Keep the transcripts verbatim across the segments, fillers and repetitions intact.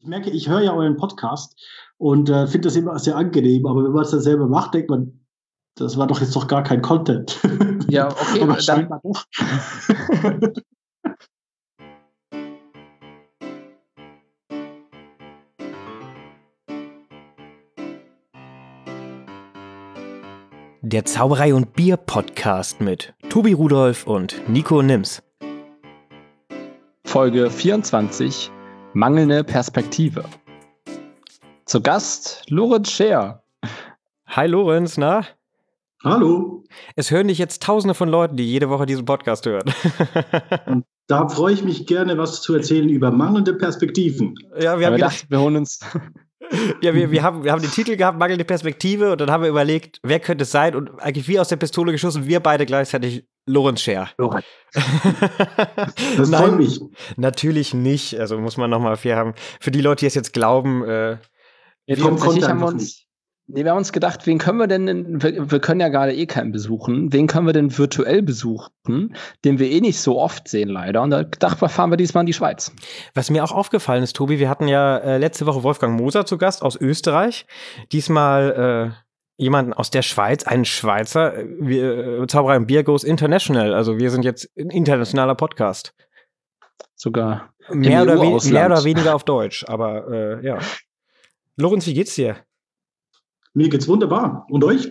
merke, ich höre ja euren Podcast und äh, finde das immer sehr angenehm, aber wenn man es dann selber macht, denkt man, das war doch jetzt doch gar kein Content. Ja, okay, aber dann, scheinbar doch. Der Zauberei- und Bier-Podcast mit Tobi Rudolph und Nico Nims. Folge vierundzwanzig, mangelnde Perspektive. Zu Gast Lorenz Scheer. Hi Lorenz, na? Hallo. Es hören dich jetzt tausende von Leuten, die jede Woche diesen Podcast hören. Und da freue ich mich gerne, was zu erzählen über mangelnde Perspektiven. Ja, wir haben wir gedacht, dachten, wir holen uns... ja, wir, wir, haben, wir haben den Titel gehabt, mangelnde Perspektive, und dann haben wir überlegt, wer könnte es sein, und eigentlich wie aus der Pistole geschossen, wir beide gleichzeitig Lorenz Scheer. Lorenz. Das freut mich. Natürlich nicht, also muss man nochmal fair haben. Für die Leute, die es jetzt glauben, äh, wir, Tom tatsächlich konnte haben wir einfach uns, nicht. nee, wir haben uns gedacht, wen können wir denn, wir, wir können ja gerade eh keinen besuchen, wen können wir denn virtuell besuchen, den wir eh nicht so oft sehen leider, und da dachten wir, fahren wir diesmal in die Schweiz. Was mir auch aufgefallen ist, Tobi, wir hatten ja äh, letzte Woche Wolfgang Moser zu Gast aus Österreich. Diesmal äh, jemanden aus der Schweiz, einen Schweizer. Wir, äh, Zauberei und Bier goes international. Also wir sind jetzt ein internationaler Podcast. Sogar Mehr, im oder, we- E U-Ausland. mehr oder weniger auf Deutsch, aber äh, ja. Lorenz, wie geht's dir? Mir geht's wunderbar. Und euch?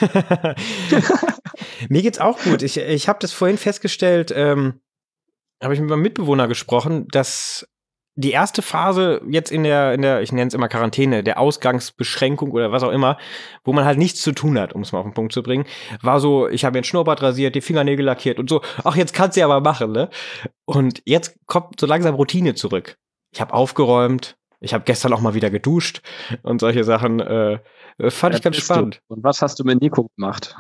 Mir geht's auch gut. Ich, ich habe das vorhin festgestellt, ähm, habe ich mit meinem Mitbewohner gesprochen, dass die erste Phase jetzt in der, in der, ich nenne es immer Quarantäne, der Ausgangsbeschränkung oder was auch immer, wo man halt nichts zu tun hat, um es mal auf den Punkt zu bringen, war so, ich habe mir den Schnurrbart rasiert, die Fingernägel lackiert und so, ach, jetzt kannst du ja aber machen, ne? Und jetzt kommt so langsam Routine zurück. Ich habe aufgeräumt, ich habe gestern auch mal wieder geduscht und solche Sachen, äh, fand ich ganz spannend. Du. Und was hast du mit Nico gemacht?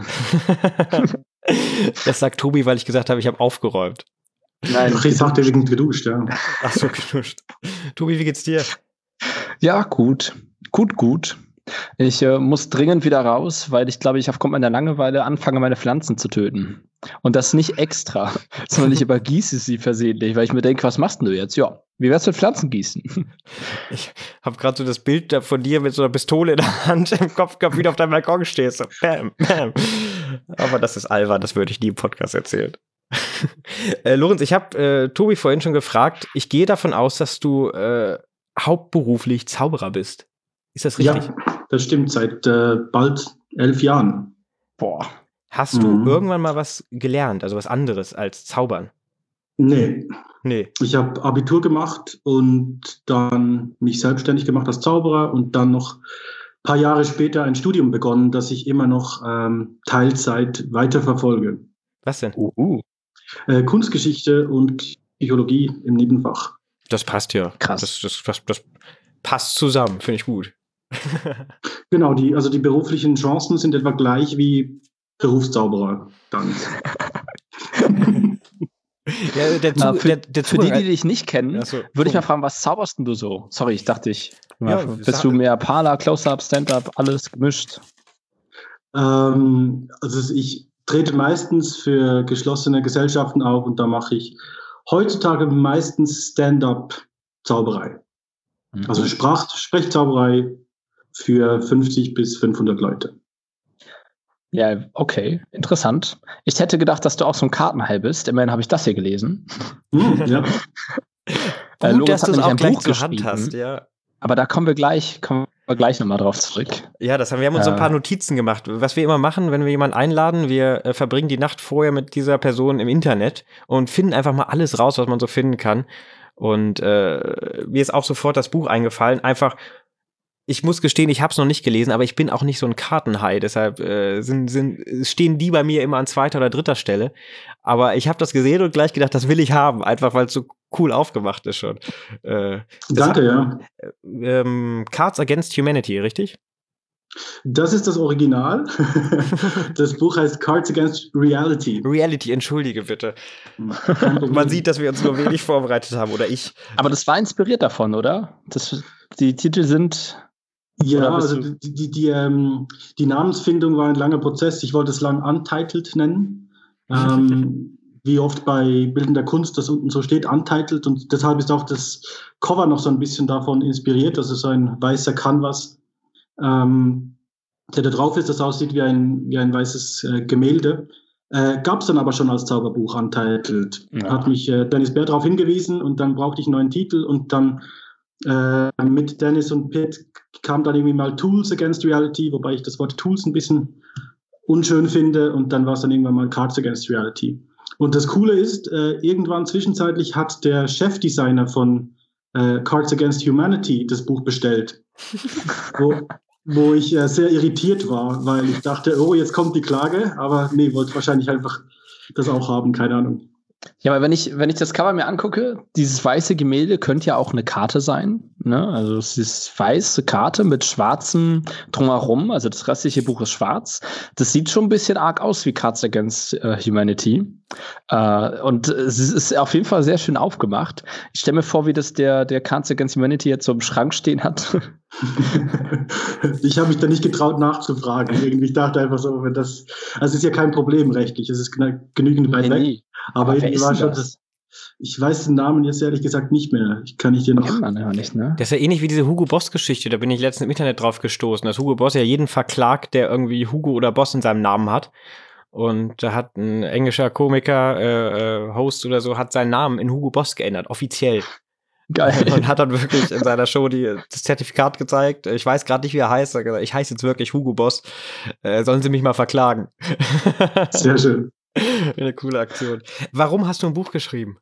Das sagt Tobi, weil ich gesagt habe, ich habe aufgeräumt. Nein, Ach, ich sagte wegen geduscht, ja. Ach so, geduscht. Tobi, wie geht's dir? Ja, gut. Gut, gut. Ich äh, muss dringend wieder raus, weil ich glaube, ich aufgrund meiner Langeweile anfange, meine Pflanzen zu töten. Und das nicht extra, sondern ich übergieße sie versehentlich, weil ich mir denke, was machst denn du jetzt? Ja, wie wär's mit Pflanzen gießen? Ich habe gerade so das Bild da von dir mit so einer Pistole in der Hand im Kopf gehabt, wie du auf deinem Balkon stehst. So, bam, bam. Aber das ist albern, das würde ich nie im Podcast erzählen. äh, Lorenz, ich habe äh, Tobi vorhin schon gefragt, ich gehe davon aus, dass du äh, hauptberuflich Zauberer bist. Ist das richtig? Ja, das stimmt, seit äh, bald elf Jahren. Boah. Hast du Mhm. irgendwann mal was gelernt, also was anderes als Zaubern? Nee, Nee. ich habe Abitur gemacht und dann mich selbstständig gemacht als Zauberer und dann noch ein paar Jahre später ein Studium begonnen, das ich immer noch ähm, Teilzeit weiterverfolge. Was denn? Uh, uh. Äh, Kunstgeschichte und Psychologie im Nebenfach. Das passt ja. Krass. Das, das, das, das passt zusammen, finde ich gut. Genau, die, also die beruflichen Chancen sind etwa gleich wie Berufszauberer dann. Ja, der, Na, Zu- für, der, der für die, Zugang- die dich nicht kennen, Ach so, würde ich mal Punkt. fragen, was zauberst denn du so? Sorry, ich dachte, ich. Ja, bist sag- du mehr Parler, Close-Up, Stand-Up, alles gemischt? Ähm, also ich trete meistens für geschlossene Gesellschaften auf und da mache ich heutzutage meistens Stand-up-Zauberei. Also Sprach Sprechzauberei für fünfzig bis fünfhundert Leute. Ja, okay, interessant. Ich hätte gedacht, dass du auch so ein Kartenhai bist. Immerhin habe ich das hier gelesen. Hm, ja. Äh, Gut, Lorenz dass hat du es nämlich auch ein gleich Buch zur Hand geschrieben. hast, ja. Aber da kommen wir gleich, kommen wir gleich nochmal drauf zurück. Ja, das haben wir haben uns so ein Äh. paar Notizen gemacht. Was wir immer machen, wenn wir jemanden einladen, wir äh, verbringen die Nacht vorher mit dieser Person im Internet und finden einfach mal alles raus, was man so finden kann. Und äh, mir ist auch sofort das Buch eingefallen. Einfach, ich muss gestehen, ich habe es noch nicht gelesen, aber ich bin auch nicht so ein Kartenhai. Deshalb äh, sind, sind, stehen die bei mir immer an zweiter oder dritter Stelle. Aber ich habe das gesehen und gleich gedacht, das will ich haben. Einfach, weil es so cool aufgemacht ist schon. Äh, Danke, ja. ähm, Cards Against Humanity, richtig? Das ist das Original. Das Buch heißt Cards Against Reality. Reality, entschuldige bitte. Kein Problem. Man sieht, dass wir uns nur wenig vorbereitet haben, oder ich. Aber das war inspiriert davon, oder? Das, die Titel sind. Ja, Oder bist also du- die, die, die, ähm, die Namensfindung war ein langer Prozess. Ich wollte es lang Untitled nennen. ähm, wie oft bei bildender Kunst das unten so steht, untitled, und deshalb ist auch das Cover noch so ein bisschen davon inspiriert. Das ist so ein weißer Canvas, ähm, der da drauf ist, das aussieht wie ein, wie ein weißes äh, Gemälde. Äh, Gab es dann aber schon als Zauberbuch untitled. Ja. Hat mich äh, Dennis Bär darauf hingewiesen und dann brauchte ich einen neuen Titel und dann äh, mit Dennis und Pitt kam dann irgendwie mal Tools Against Reality, wobei ich das Wort Tools ein bisschen unschön finde, und dann war es dann irgendwann mal Cards Against Reality. Und das Coole ist, äh, irgendwann zwischenzeitlich hat der Chefdesigner von äh, Cards Against Humanity das Buch bestellt, wo, wo ich äh, sehr irritiert war, weil ich dachte, oh, jetzt kommt die Klage, aber nee, wollte wahrscheinlich einfach das auch haben, keine Ahnung. Ja, aber wenn ich, wenn ich das Cover mir angucke, dieses weiße Gemälde könnte ja auch eine Karte sein, ne? Also es ist weiße Karte mit schwarzem drumherum, also das restliche Buch ist schwarz. Das sieht schon ein bisschen arg aus wie Cards Against uh, Humanity. Uh, und es ist auf jeden Fall sehr schön aufgemacht. Ich stelle mir vor, wie das der, der Cards Against Humanity jetzt so im Schrank stehen hat. Ich habe mich da nicht getraut nachzufragen. Irgendwie, ich dachte einfach so, wenn das, also es ist ja kein Problem rechtlich, es ist genügend weit Nee, weg. nee. Aber, Aber irgendwie wer war ist denn schon das? das, ich weiß den Namen jetzt ehrlich gesagt nicht mehr. Ich kann nicht dir noch. Kennt man ja nicht, ne? Das ist ja ähnlich wie diese Hugo Boss-Geschichte. Da bin ich letztens im Internet drauf gestoßen, dass Hugo Boss ja jeden verklagt, der irgendwie Hugo oder Boss in seinem Namen hat. Und da hat ein englischer Komiker, äh, äh, Host oder so, hat seinen Namen in Hugo Boss geändert, offiziell. Geil. Und hat dann wirklich in seiner Show die, das Zertifikat gezeigt. Ich weiß gerade nicht, wie er heißt. Er hat gesagt, ich heiße jetzt wirklich Hugo Boss. Äh, sollen Sie mich mal verklagen? Sehr schön. Eine coole Aktion. Warum hast du ein Buch geschrieben?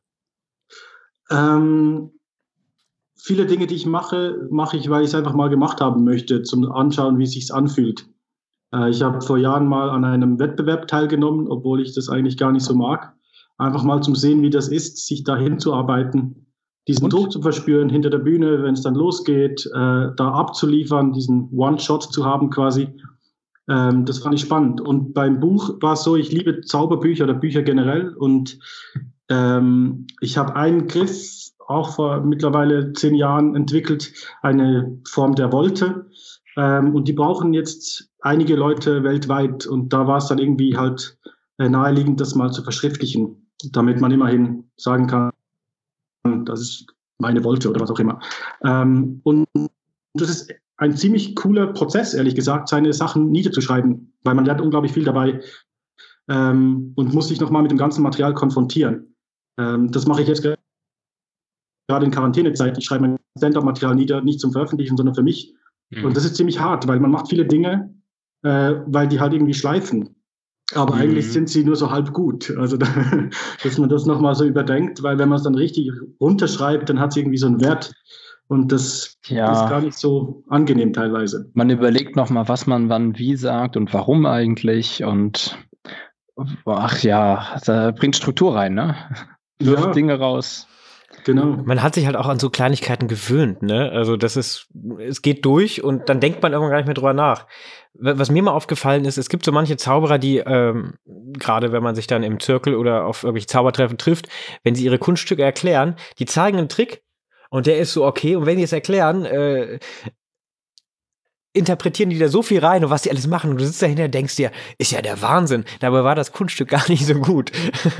Ähm, viele Dinge, die ich mache, mache ich, weil ich es einfach mal gemacht haben möchte, zum Anschauen, wie es sich anfühlt. Äh, ich habe vor Jahren mal an einem Wettbewerb teilgenommen, obwohl ich das eigentlich gar nicht so mag. Einfach mal zum Sehen, wie das ist, sich dahin zu arbeiten, diesen Und? Druck zu verspüren hinter der Bühne, wenn es dann losgeht, äh, da abzuliefern, diesen One-Shot zu haben quasi. Ähm, das fand ich spannend. Und beim Buch war es so, ich liebe Zauberbücher oder Bücher generell, und ähm, ich habe einen Griff auch vor mittlerweile zehn Jahren entwickelt, eine Form der Volte. Ähm, und die brauchen jetzt einige Leute weltweit, und da war es dann irgendwie halt äh, naheliegend, das mal zu verschriftlichen, damit man immerhin sagen kann, das ist meine Volte oder was auch immer. Ähm, und das ist ein ziemlich cooler Prozess, ehrlich gesagt, seine Sachen niederzuschreiben, weil man lernt unglaublich viel dabei ähm, und muss sich nochmal mit dem ganzen Material konfrontieren. Ähm, das mache ich jetzt gerade in Quarantänezeit. Ich schreibe mein Stand-up-Material nieder, nicht zum Veröffentlichen, sondern für mich. Mhm. Und das ist ziemlich hart, weil man macht viele Dinge, äh, weil die halt irgendwie schleifen. Aber mhm. eigentlich sind sie nur so halb gut. Also, da, dass man das nochmal so überdenkt, weil wenn man es dann richtig runterschreibt, dann hat es irgendwie so einen Wert. Und das ja. ist gar nicht so angenehm teilweise. Man überlegt nochmal, was man wann wie sagt und warum eigentlich. Und ach ja, da bringt Struktur rein, ne? Wirft ja. Dinge raus. Genau. Man hat sich halt auch an so Kleinigkeiten gewöhnt, ne? Also das ist, es geht durch und dann denkt man irgendwann gar nicht mehr drüber nach. Was mir mal aufgefallen ist, es gibt so manche Zauberer, die, ähm, gerade wenn man sich dann im Zirkel oder auf irgendwelche Zaubertreffen trifft, wenn sie ihre Kunststücke erklären, die zeigen einen Trick und der ist so okay, und wenn die es erklären, äh, interpretieren die da so viel rein und was die alles machen, und du sitzt dahinter und denkst dir, ist ja der Wahnsinn. Dabei war das Kunststück gar nicht so gut.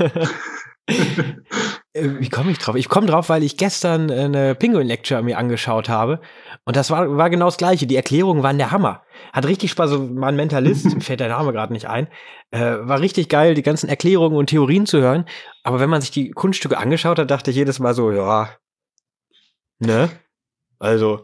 Wie komme ich drauf? Ich komme drauf, weil ich gestern eine Pinguin-Lecture mir angeschaut habe, und das war, war genau das Gleiche. Die Erklärungen waren der Hammer. Hat richtig Spaß, so mein Mentalist, mir fällt der Name gerade nicht ein, äh, war richtig geil, die ganzen Erklärungen und Theorien zu hören, aber wenn man sich die Kunststücke angeschaut hat, dachte ich jedes Mal so, ja, ne? Also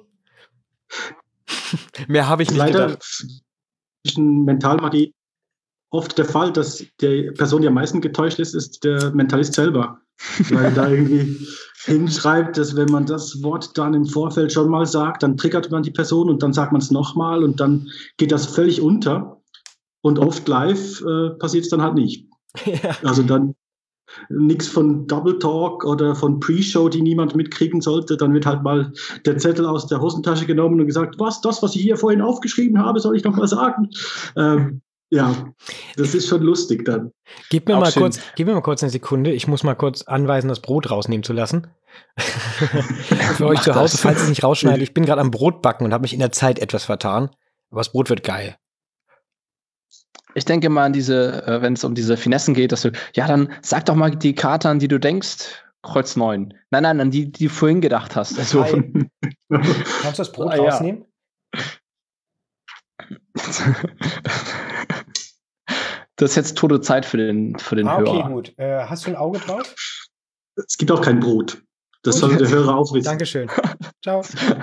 mehr habe ich nicht leider gedacht. Zwischen Mentalmagie oft der Fall, dass die Person, die am meisten getäuscht ist, ist der Mentalist selber. Weil da irgendwie hinschreibt, dass wenn man das Wort dann im Vorfeld schon mal sagt, dann triggert man die Person und dann sagt man es nochmal und dann geht das völlig unter. Und oft live äh, passiert es dann halt nicht. Ja. Also dann nichts von Double Talk oder von Pre-Show, die niemand mitkriegen sollte. Dann wird halt mal der Zettel aus der Hosentasche genommen und gesagt, was, das, was ich hier vorhin aufgeschrieben habe, soll ich noch mal sagen? Ähm, ja, das ist schon lustig dann. Gib mir, mal kurz, gib mir mal kurz eine Sekunde. Ich muss mal kurz anweisen, das Brot rausnehmen zu lassen. Für euch zu Hause, falls es nicht rausschneidet. Ich bin gerade am Brotbacken und habe mich in der Zeit etwas vertan. Aber das Brot wird geil. Ich denke mal an diese, äh, wenn es um diese Finessen geht, dass du, ja, dann sag doch mal die Karte, an die du denkst, Kreuz neun. Nein, nein, an die, die du vorhin gedacht hast. Also, Kannst du das Brot Ah, ja. rausnehmen? das ist jetzt tote Zeit für den, für den Ah, okay, Hörer. gut. Äh, hast du ein Auge drauf? Es gibt auch kein Brot. Das soll der Hörer auch wissen. Dankeschön. Ciao.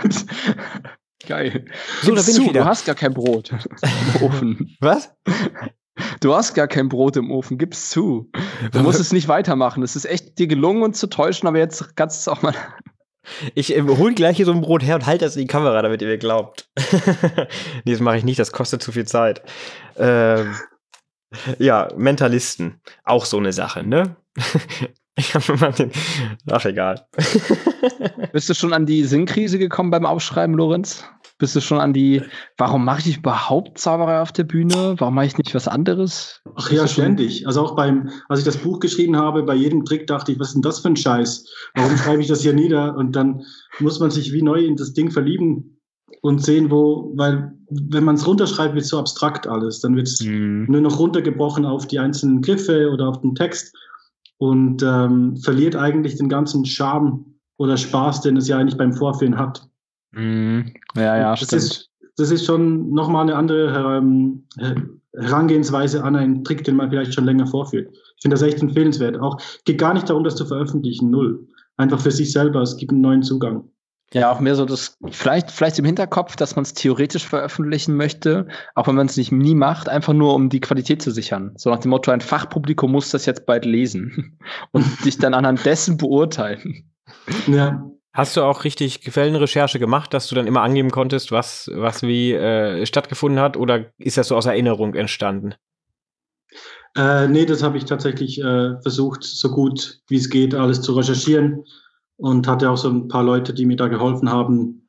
Geil. So, da Gib's bin zu, ich wieder. Du hast gar kein Brot im Ofen. Was? Du hast gar kein Brot im Ofen, gib's zu. Du musst es nicht weitermachen. Es ist echt dir gelungen, uns zu täuschen, aber jetzt kannst du es auch mal. Ich äh, hol gleich hier so ein Brot her und halte das in die Kamera, damit ihr mir glaubt. Nee, das mache ich nicht, das kostet zu viel Zeit. Ähm, ja, Mentalisten. Auch so eine Sache, ne? Ich habe immer den. Ach, egal. Bist du schon an die Sinnkrise gekommen beim Aufschreiben, Lorenz? Bist du schon an die, warum mache ich überhaupt Zauberei auf der Bühne? Warum mache ich nicht was anderes? Ach ja, ständig. Also auch beim, als ich das Buch geschrieben habe, bei jedem Trick dachte ich, was ist denn das für ein Scheiß? Warum schreibe ich das hier nieder? Und dann muss man sich wie neu in das Ding verlieben und sehen, wo, weil wenn man es runterschreibt, wird es so abstrakt alles. Dann wird es Hm. nur noch runtergebrochen auf die einzelnen Griffe oder auf den Text und ähm, verliert eigentlich den ganzen Charme oder Spaß, den es ja eigentlich beim Vorführen hat. Hm. Ja, ja, das stimmt. ist, das ist schon nochmal eine andere ähm, Herangehensweise an einen Trick, den man vielleicht schon länger vorführt. Ich finde das echt empfehlenswert. Auch geht gar nicht darum, das zu veröffentlichen, null. Einfach für sich selber, es gibt einen neuen Zugang. Ja, auch mehr so das, vielleicht, vielleicht im Hinterkopf, dass man es theoretisch veröffentlichen möchte, auch wenn man es nicht nie macht, einfach nur um die Qualität zu sichern. So nach dem Motto, ein Fachpublikum muss das jetzt bald lesen und dich dann anhand dessen beurteilen. Ja. Hast du auch richtig Quellenrecherche gemacht, dass du dann immer angeben konntest, was, was wie äh, stattgefunden hat? Oder ist das so aus Erinnerung entstanden? Äh, nee, das habe ich tatsächlich äh, versucht, so gut wie es geht, alles zu recherchieren. Und hatte auch so ein paar Leute, die mir da geholfen haben,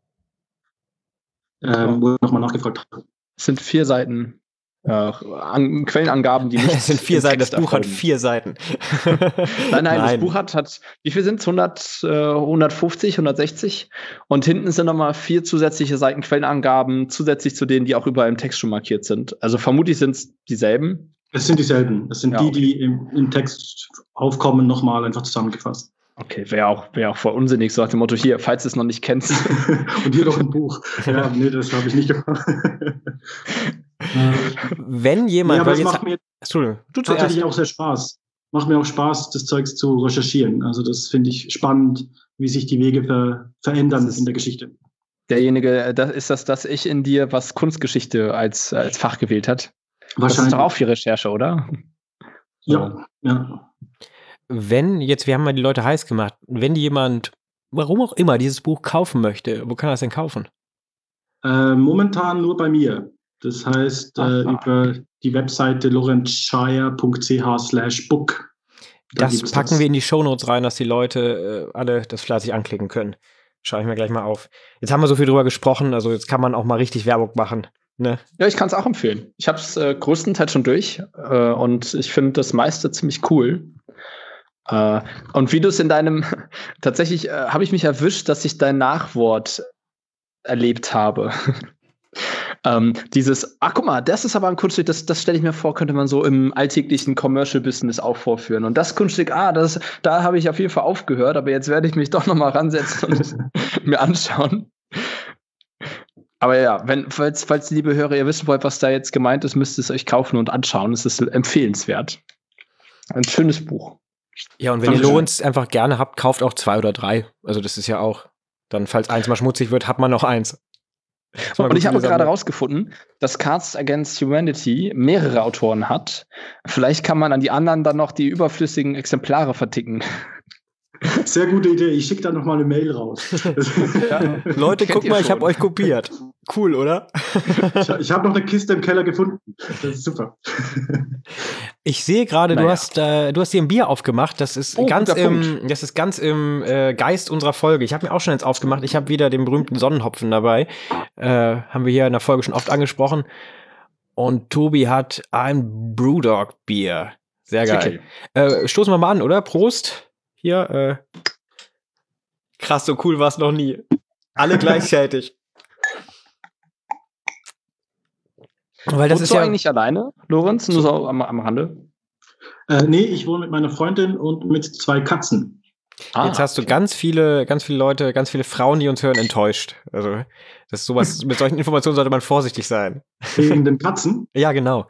ähm, wo ich nochmal nachgefragt habe. Es sind vier Seiten äh, an, Quellenangaben, die nicht. Es sind vier im Seiten, das Text Buch hat erfolgen. vier Seiten. Nein, nein, das Buch hat, hat wie viel sind es? hundert, äh, hundertfünfzig, hundertsechzig. Und hinten sind nochmal vier zusätzliche Seiten Quellenangaben, zusätzlich zu denen, die auch überall im Text schon markiert sind. Also vermutlich sind es dieselben. Es sind dieselben. Es sind Ja, die, okay. die im, im Text aufkommen, nochmal einfach zusammengefasst. Okay, wäre auch, wär auch voll unsinnig, so nach dem Motto, hier, falls du es noch nicht kennst. Und hier noch ein Buch. Ja, nee, das habe ich nicht gemacht. Wenn jemand. Nee, aber weil es jetzt, macht mir Entschuldigung, du zuerst. tatsächlich auch sehr Spaß. Macht mir auch Spaß, das Zeugs zu recherchieren. Also das finde ich spannend, wie sich die Wege ver verändern in der Geschichte. Derjenige, das ist das, dass ich in dir, was Kunstgeschichte als, als Fach gewählt hat. Das ist doch auch viel Recherche, oder? Ja, ja. Wenn jetzt, wir haben mal die Leute heiß gemacht, wenn jemand, warum auch immer, dieses Buch kaufen möchte, wo kann er es denn kaufen? Äh, momentan nur bei mir. Das heißt, äh, über die Webseite lorenzscheier punkt c h slash book. Da Das packen das. wir in die Shownotes rein, dass die Leute äh, alle das fleißig anklicken können. Schaue ich mir gleich mal auf. Jetzt haben wir so viel drüber gesprochen, also jetzt kann man auch mal richtig Werbung machen. Ne? Ja, ich kann es auch empfehlen. Ich habe es äh, größtenteils schon durch äh, und ich finde das meiste ziemlich cool. Äh, und wie du es in deinem, tatsächlich äh, habe ich mich erwischt, dass ich dein Nachwort erlebt habe. ähm, dieses, ach guck mal, das ist aber ein Kunststück, das, das stelle ich mir vor, könnte man so im alltäglichen Commercial-Business auch vorführen. Und das Kunststück, ah, das, da habe ich auf jeden Fall aufgehört, aber jetzt werde ich mich doch noch mal ransetzen und mir anschauen. Aber ja, wenn, falls, falls, liebe Hörer, ihr wissen wollt, was da jetzt gemeint ist, müsst ihr es euch kaufen und anschauen. Es ist empfehlenswert. Ein schönes Buch. Ja, und wenn ihr Lorenz einfach gerne habt, kauft auch zwei oder drei. Also das ist ja auch, dann falls eins mal schmutzig wird, hat man noch eins. Und ich habe gerade rausgefunden, dass Cards Against Humanity mehrere Autoren hat. Vielleicht kann man an die anderen dann noch die überflüssigen Exemplare verticken. Sehr gute Idee. Ich schicke da noch mal eine Mail raus. Ja. Leute, guck mal, ich habe euch kopiert. Cool, oder? ich ich habe noch eine Kiste im Keller gefunden. Das ist super. Ich sehe gerade, naja. du hast äh, du hast dir ein Bier aufgemacht. Das ist oh, ganz im, Punkt. das ist ganz im äh, Geist unserer Folge. Ich habe mir auch schon eins aufgemacht. Ich habe wieder den berühmten Sonnenhopfen dabei. Äh, haben wir hier in der Folge schon oft angesprochen. Und Tobi hat ein Brewdog-Bier. Sehr geil. Äh, stoßen wir mal an, oder? Prost. Hier, äh. Krass, so cool war es noch nie. Alle gleichzeitig. Weil das Wohnst ist du ja eigentlich alleine, Lorenz? Nur so am, am Rande? Äh, nee, ich wohne mit meiner Freundin und mit zwei Katzen. Ah, jetzt hast du ganz viele, ganz viele Leute, ganz viele Frauen, die uns hören, enttäuscht. Also, das ist sowas, mit solchen Informationen sollte man vorsichtig sein. Wegen den Katzen? Ja, genau.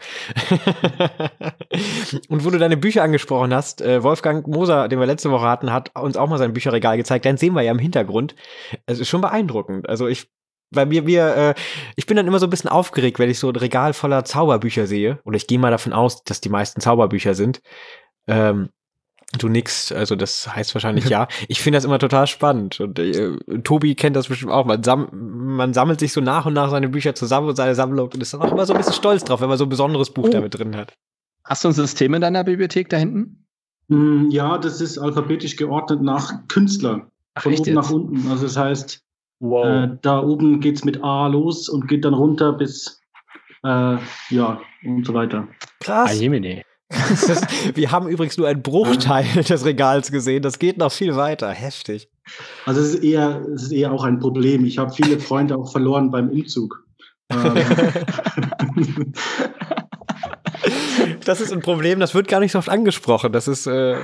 Und wo du deine Bücher angesprochen hast, äh, Wolfgang Moser, den wir letzte Woche hatten, hat uns auch mal sein Bücherregal gezeigt. Den sehen wir ja im Hintergrund. Es ist schon beeindruckend. Also ich, bei mir, wir, äh, ich bin dann immer so ein bisschen aufgeregt, wenn ich so ein Regal voller Zauberbücher sehe. Und ich gehe mal davon aus, dass die meisten Zauberbücher sind. Ähm, Du nix, also das heißt wahrscheinlich ja. Ich finde das immer total spannend. Und äh, Tobi kennt das bestimmt auch. Man, sam- man sammelt sich so nach und nach seine Bücher zusammen und seine Sammlung und ist dann auch immer so ein bisschen stolz drauf, wenn man so ein besonderes Buch Oh. damit drin hat. Hast du ein System in deiner Bibliothek da hinten? Mm, Ja, das ist alphabetisch geordnet nach Künstler. Ach, Von echt oben jetzt? nach unten. Also das heißt, Wow. äh, da oben geht's mit A los und geht dann runter bis, äh, ja, und so weiter. Krass. Ajemine. Das ist, wir haben übrigens nur einen Bruchteil des Regals gesehen. Das geht noch viel weiter. Heftig. Also es ist eher, es ist eher auch ein Problem. Ich habe viele Freunde auch verloren beim Umzug. Ähm, Das ist ein Problem, das wird gar nicht so oft angesprochen. Das ist. Äh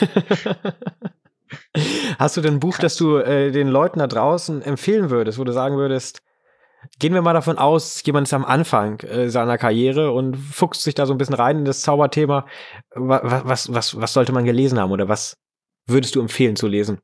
Hast du denn ein Buch, das du äh, den Leuten da draußen empfehlen würdest, wo du sagen würdest, gehen wir mal davon aus, jemand ist am Anfang äh, seiner Karriere und fuchst sich da so ein bisschen rein in das Zauberthema. Was, was, was, was sollte man gelesen haben oder was würdest du empfehlen zu lesen?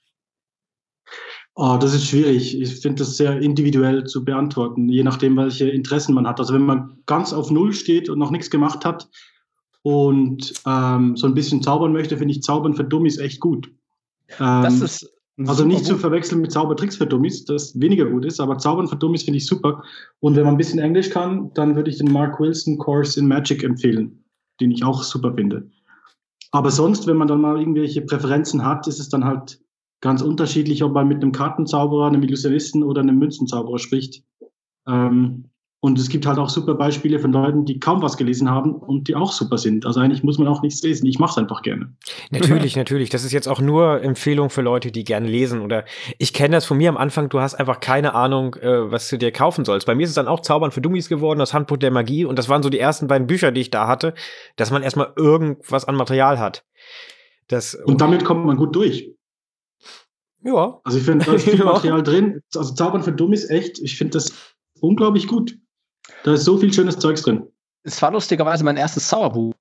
Oh, das ist schwierig. Ich finde das sehr individuell zu beantworten, je nachdem, welche Interessen man hat. Also wenn man ganz auf Null steht und noch nichts gemacht hat und ähm, so ein bisschen zaubern möchte, finde ich Zaubern für Dummies echt gut. Ähm, Das ist ein also super nicht zu Buch. verwechseln mit Zaubertricks für Dummies, das weniger gut ist, aber Zaubern für Dummies finde ich super. Und wenn man ein bisschen Englisch kann, dann würde ich den Mark Wilson Course in Magic empfehlen, den ich auch super finde. Aber sonst, wenn man dann mal irgendwelche Präferenzen hat, ist es dann halt ganz unterschiedlich, ob man mit einem Kartenzauberer, einem Illusionisten oder einem Münzenzauberer spricht. Ähm, und es gibt halt auch super Beispiele von Leuten, die kaum was gelesen haben und die auch super sind. Also eigentlich muss man auch nichts lesen. Ich mache es einfach gerne. Natürlich, natürlich. Das ist jetzt auch nur Empfehlung für Leute, die gerne lesen. Oder ich kenne das von mir am Anfang, du hast einfach keine Ahnung, äh, was du dir kaufen sollst. Bei mir ist es dann auch Zaubern für Dummies geworden, das Handbuch der Magie. Und das waren so die ersten beiden Bücher, die ich da hatte, dass man erstmal irgendwas an Material hat. Das, Und damit kommt man gut durch. ja. Also ich finde, da ist viel Ja. Material drin. Also Zaubern für Dummies, echt, ich finde das unglaublich gut. Da ist so viel schönes Zeugs drin. Es war lustigerweise mein erstes Zauberbuch.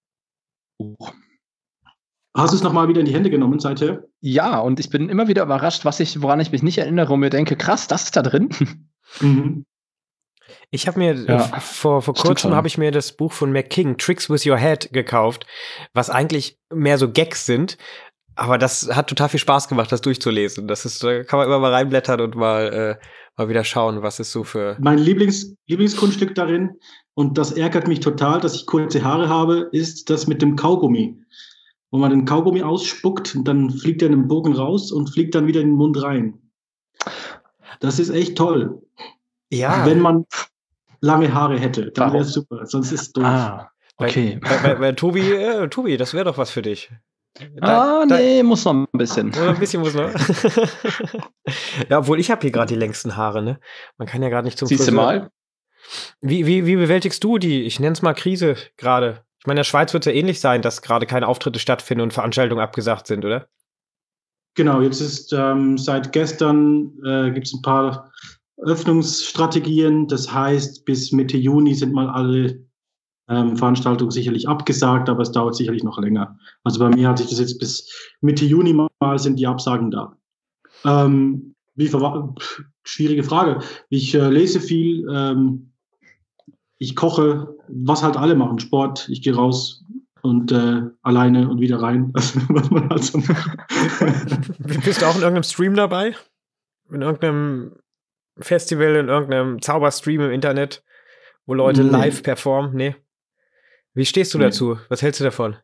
Hast du es nochmal wieder in die Hände genommen seither? Ja, und ich bin immer wieder überrascht, was ich, woran ich mich nicht erinnere und mir denke, krass, das ist da drin. Mhm. Ich habe mir Ja, äh, vor, vor stimmt kurzem schon. habe ich mir das Buch von McKing, Tricks with Your Head, gekauft, was eigentlich mehr so Gags sind. Aber das hat total viel Spaß gemacht, das durchzulesen. Das ist, da kann man immer mal reinblättern und mal, äh, mal wieder schauen, was ist so für. Mein Lieblings, Lieblingskunststück darin, und das ärgert mich total, dass ich kurze Haare habe, ist das mit dem Kaugummi. Wo man den Kaugummi ausspuckt, und dann fliegt er in den Bogen raus und fliegt dann wieder in den Mund rein. Das ist echt toll. Ja, Wenn man lange Haare hätte, dann Warum? wäre es super. Sonst ist es doof. Ah, okay. Bei, bei, bei Tobi, äh, Tobi, das wäre doch was für dich. Ah, Da- nee, muss noch ein bisschen. da- Ein bisschen muss noch. Ja, obwohl ich habe hier gerade die längsten Haare, ne? Man kann ja gerade nicht zum Siehst du Friseur. mal? Wie, wie, wie bewältigst du die, ich nenne es mal Krise gerade? Ich meine, in der Schweiz wird es ja ähnlich sein, dass gerade keine Auftritte stattfinden und Veranstaltungen abgesagt sind, oder? Genau, jetzt ist ähm, seit gestern äh, gibt es ein paar Öffnungsstrategien. Das heißt, bis Mitte Juni sind mal alle ähm, Veranstaltungen sicherlich abgesagt, aber es dauert sicherlich noch länger. Also bei mir hat sich das jetzt bis Mitte Juni mal sind die Absagen da. Ähm, wie verwa- pff, schwierige Frage. Ich äh, lese viel, ähm, ich koche, was halt alle machen, Sport, ich gehe raus und äh, alleine und wieder rein. Also, was man halt so macht. Bist du auch in irgendeinem Stream dabei? In irgendeinem Festival, in irgendeinem Zauberstream im Internet, wo Leute Nee. live performen? Nee. Wie stehst du Nee. dazu? Was hältst du davon?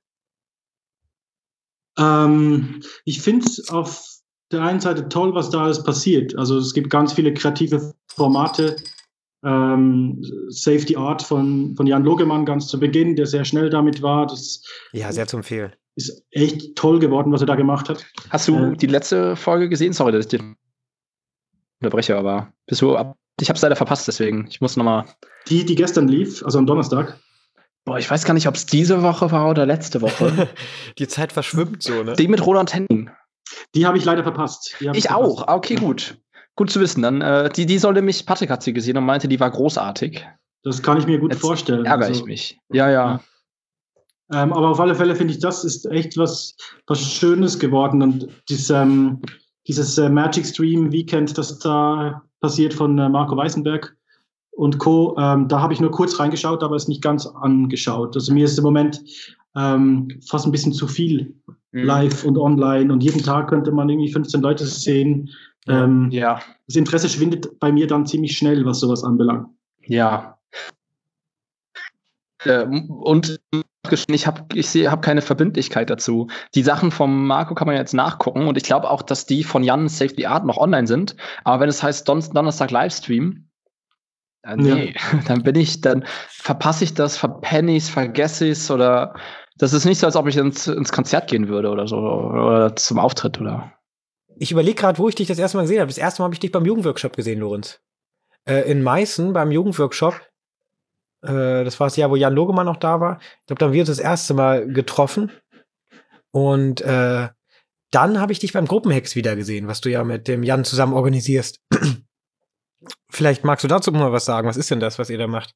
Ähm, ich finde es auf der einen Seite toll, was da alles passiert. Also es gibt ganz viele kreative Formate. Ähm, Save the Art von, von Jan Logemann ganz zu Beginn, der sehr schnell damit war. Das Ja, sehr zu empfehlen. ist echt toll geworden, was er da gemacht hat. Hast du Äh. die letzte Folge gesehen? Sorry, dass ich dich unterbreche, aber bist du up Ich habe es leider verpasst, deswegen. Ich muss nochmal. Die, die gestern lief, also am Donnerstag. Boah, ich weiß gar nicht, ob es diese Woche war oder letzte Woche. Die Zeit verschwimmt so, ne? Die mit Roland Henning. Die habe ich leider verpasst. Ich, ich verpasst. auch. Okay, gut. Gut zu wissen. Dann, äh, die, die sollte mich, Patrick hat sie gesehen und meinte, die war großartig. Das kann ich mir gut Jetzt vorstellen. Ärgere also, ich mich. Ja, ja. ja. Ähm, aber auf alle Fälle finde ich, das ist echt was, was Schönes geworden. Und dies, ähm, dieses äh, Magic Stream Weekend, das da passiert von äh, Marco Weißenberg und Co., ähm, da habe ich nur kurz reingeschaut, aber es nicht ganz angeschaut. Also mir ist im Moment ähm, fast ein bisschen zu viel mhm. live und online und jeden Tag könnte man irgendwie fünfzehn Leute sehen. Ähm, ja. Das Interesse schwindet bei mir dann ziemlich schnell, was sowas anbelangt. Ja. Äh, und ich habe ich hab keine Verbindlichkeit dazu. Die Sachen vom Marco kann man jetzt nachgucken und ich glaube auch, dass die von Jan Save the Art noch online sind. Aber wenn es heißt Don- Donnerstag Livestream, äh, nee, ja. dann bin ich, dann verpasse ich das, verpenne ich es, vergesse ich es oder das ist nicht so, als ob ich ins, ins Konzert gehen würde oder so oder zum Auftritt oder. Ich überlege gerade, wo ich dich das erste Mal gesehen habe. Das erste Mal habe ich dich beim Jugendworkshop gesehen, Lorenz. Äh, in Meißen beim Jugendworkshop. Äh, das war das Jahr, wo Jan Logemann noch da war. Ich glaube, da haben wir uns das erste Mal getroffen. Und äh, dann habe ich dich beim Gruppenhex wieder gesehen, was du ja mit dem Jan zusammen organisierst. Vielleicht magst du dazu mal was sagen. Was ist denn das, was ihr da macht?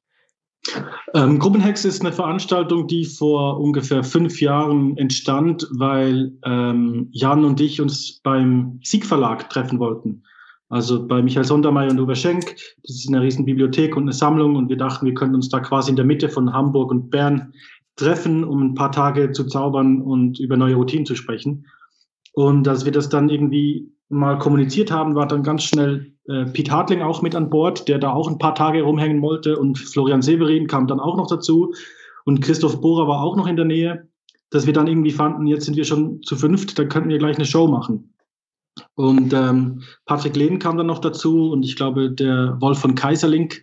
Ähm, Gruppenhex ist eine Veranstaltung, die vor ungefähr fünf Jahren entstand, weil ähm, Jan und ich uns beim Sieg Verlag treffen wollten. Also bei Michael Sondermeier und Uwe Schenk. Das ist eine riesen Bibliothek und eine Sammlung und wir dachten, wir könnten uns da quasi in der Mitte von Hamburg und Bern treffen, um ein paar Tage zu zaubern und über neue Routinen zu sprechen. Und als wir das dann irgendwie mal kommuniziert haben, war dann ganz schnell äh, Piet Hartling auch mit an Bord, der da auch ein paar Tage rumhängen wollte und Florian Severin kam dann auch noch dazu und Christoph Bohrer war auch noch in der Nähe, dass wir dann irgendwie fanden, jetzt sind wir schon zu fünft, dann könnten wir gleich eine Show machen. Und ähm, Patrick Lehn kam dann noch dazu und ich glaube der Wolf von Kaiserlink.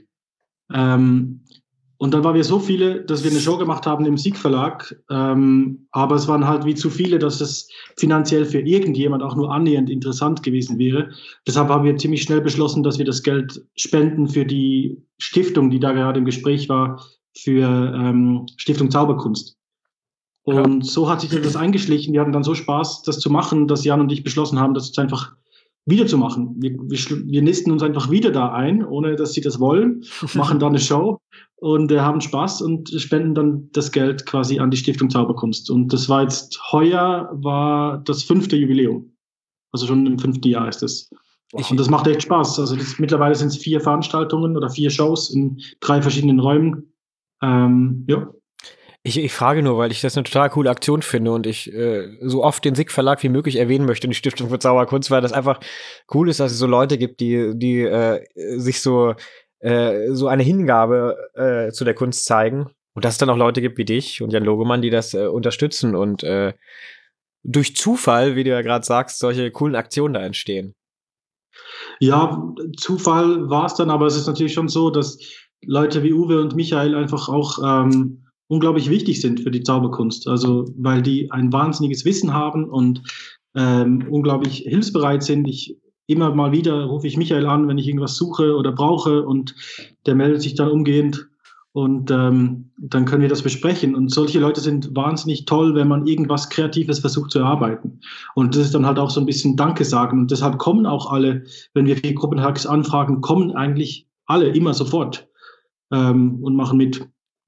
Ähm, und dann waren wir so viele, dass wir eine Show gemacht haben im Sieg Verlag. Ähm, aber es waren halt wie zu viele, dass es finanziell für irgendjemand auch nur annähernd interessant gewesen wäre. Deshalb haben wir ziemlich schnell beschlossen, dass wir das Geld spenden für die Stiftung, die da gerade im Gespräch war, für ähm, Stiftung Zauberkunst. Und so hat sich das eingeschlichen. Wir hatten dann so Spaß, das zu machen, dass Jan und ich beschlossen haben, das jetzt einfach wieder zu machen. Wir, wir, wir nisten uns einfach wieder da ein, ohne dass sie das wollen, machen da eine Show und äh, haben Spaß und spenden dann das Geld quasi an die Stiftung Zauberkunst. Und das war jetzt, heuer war das fünfte Jubiläum. Also schon im fünften Jahr ist es. Wow. Und das macht echt Spaß. Also das, mittlerweile sind es vier Veranstaltungen oder vier Shows in drei verschiedenen Räumen. Ähm, ja. Ich, ich frage nur, weil ich das eine total coole Aktion finde und ich äh, so oft den Sieg Verlag wie möglich erwähnen möchte und die Stiftung für Zauberkunst, weil das einfach cool ist, dass es so Leute gibt, die, die äh, sich so, äh, so eine Hingabe äh, zu der Kunst zeigen und dass es dann auch Leute gibt wie dich und Jan Logemann, die das äh, unterstützen und äh, durch Zufall, wie du ja gerade sagst, solche coolen Aktionen da entstehen. Ja, Zufall war es dann, aber es ist natürlich schon so, dass Leute wie Uwe und Michael einfach auch ähm, unglaublich wichtig sind für die Zauberkunst. Also weil die ein wahnsinniges Wissen haben und ähm, unglaublich hilfsbereit sind. Ich immer mal wieder rufe ich Michael an, wenn ich irgendwas suche oder brauche und der meldet sich dann umgehend und ähm, dann können wir das besprechen. Und solche Leute sind wahnsinnig toll, wenn man irgendwas Kreatives versucht zu erarbeiten. Und das ist dann halt auch so ein bisschen Danke sagen. Und deshalb kommen auch alle, wenn wir für Gruppenhacks anfragen, kommen eigentlich alle immer sofort ähm, und machen mit.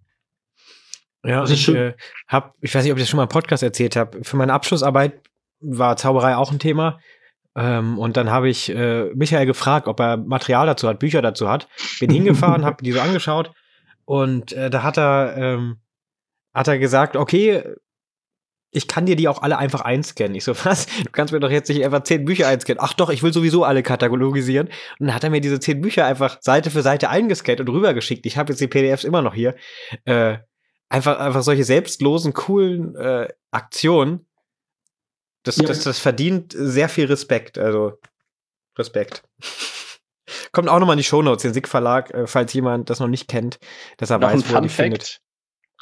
Ja, ich äh, hab, ich weiß nicht, ob ich das schon mal im Podcast erzählt habe. Für meine Abschlussarbeit war Zauberei auch ein Thema. Ähm, und dann habe ich äh, Michael gefragt, ob er Material dazu hat, Bücher dazu hat. Bin hingefahren, habe die so angeschaut und äh, da hat er, ähm, hat er gesagt, okay, ich kann dir die auch alle einfach einscannen. Ich so, was? Du kannst mir doch jetzt nicht einfach zehn Bücher einscannen. Ach doch, ich will sowieso alle katalogisieren. Und dann hat er mir diese zehn Bücher einfach Seite für Seite eingescannt und rübergeschickt. Ich habe jetzt die P D Fs immer noch hier. Äh, Einfach, einfach solche selbstlosen, coolen äh, Aktionen, das, ja. das, das verdient sehr viel Respekt. Also, Respekt. Kommt auch nochmal in die Shownotes, den Sieg Verlag, äh, falls jemand das noch nicht kennt, dass er noch weiß, wo er die Fact. findet.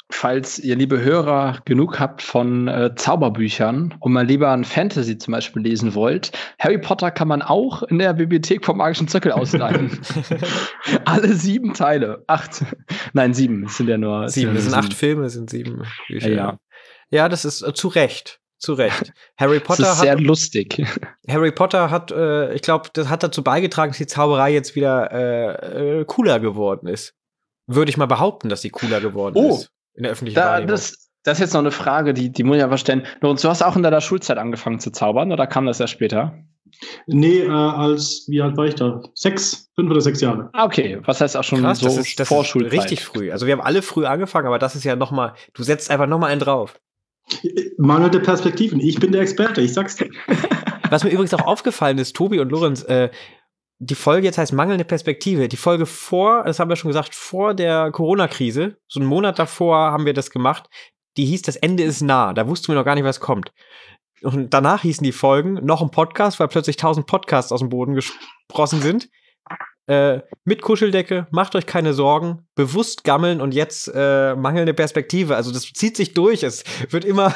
falls ihr, liebe Hörer, genug habt von äh, Zauberbüchern und mal lieber ein Fantasy zum Beispiel lesen wollt, Harry Potter kann man auch in der Bibliothek vom Magischen Zirkel ausleihen. Alle sieben Teile. Acht. Nein, sieben. Es sind ja nur sieben. Es sind sieben. acht Filme, es sind sieben Bücher. Ja, ja. Ja, das ist äh, zu Recht. Zu Recht. Harry Potter das ist hat, sehr lustig. Harry Potter hat, äh, ich glaube, das hat dazu beigetragen, dass die Zauberei jetzt wieder äh, äh, cooler geworden ist. Würde ich mal behaupten, dass sie cooler geworden Oh, ist. In der öffentlichen Da, Wahrnehmung. das, das ist jetzt noch eine Frage, die, die muss ich aber stellen. Und du hast auch in deiner Schulzeit angefangen zu zaubern oder kam das erst später? Nee, äh, als, wie alt war ich da? Sechs, fünf oder sechs Jahre. Ah, okay. Was heißt auch schon Krass, so das ist, das vor ist Schulzeit? richtig früh. Also wir haben alle früh angefangen, aber das ist ja noch mal, du setzt einfach noch mal einen drauf. Mangelnde Perspektiven. Ich bin der Experte, ich sag's dir. Was mir übrigens auch aufgefallen ist, Tobi und Lorenz, äh, die Folge jetzt heißt mangelnde Perspektive. Die Folge vor, das haben wir schon gesagt, vor der Corona-Krise, so einen Monat davor haben wir das gemacht, die hieß Das Ende ist nah. Da wussten wir noch gar nicht, was kommt. Und danach hießen die Folgen noch ein Podcast, weil plötzlich tausend Podcasts aus dem Boden gesprossen sind. Äh, mit Kuscheldecke, macht euch keine Sorgen, bewusst gammeln und jetzt äh, mangelnde Perspektive. Also das zieht sich durch, es wird immer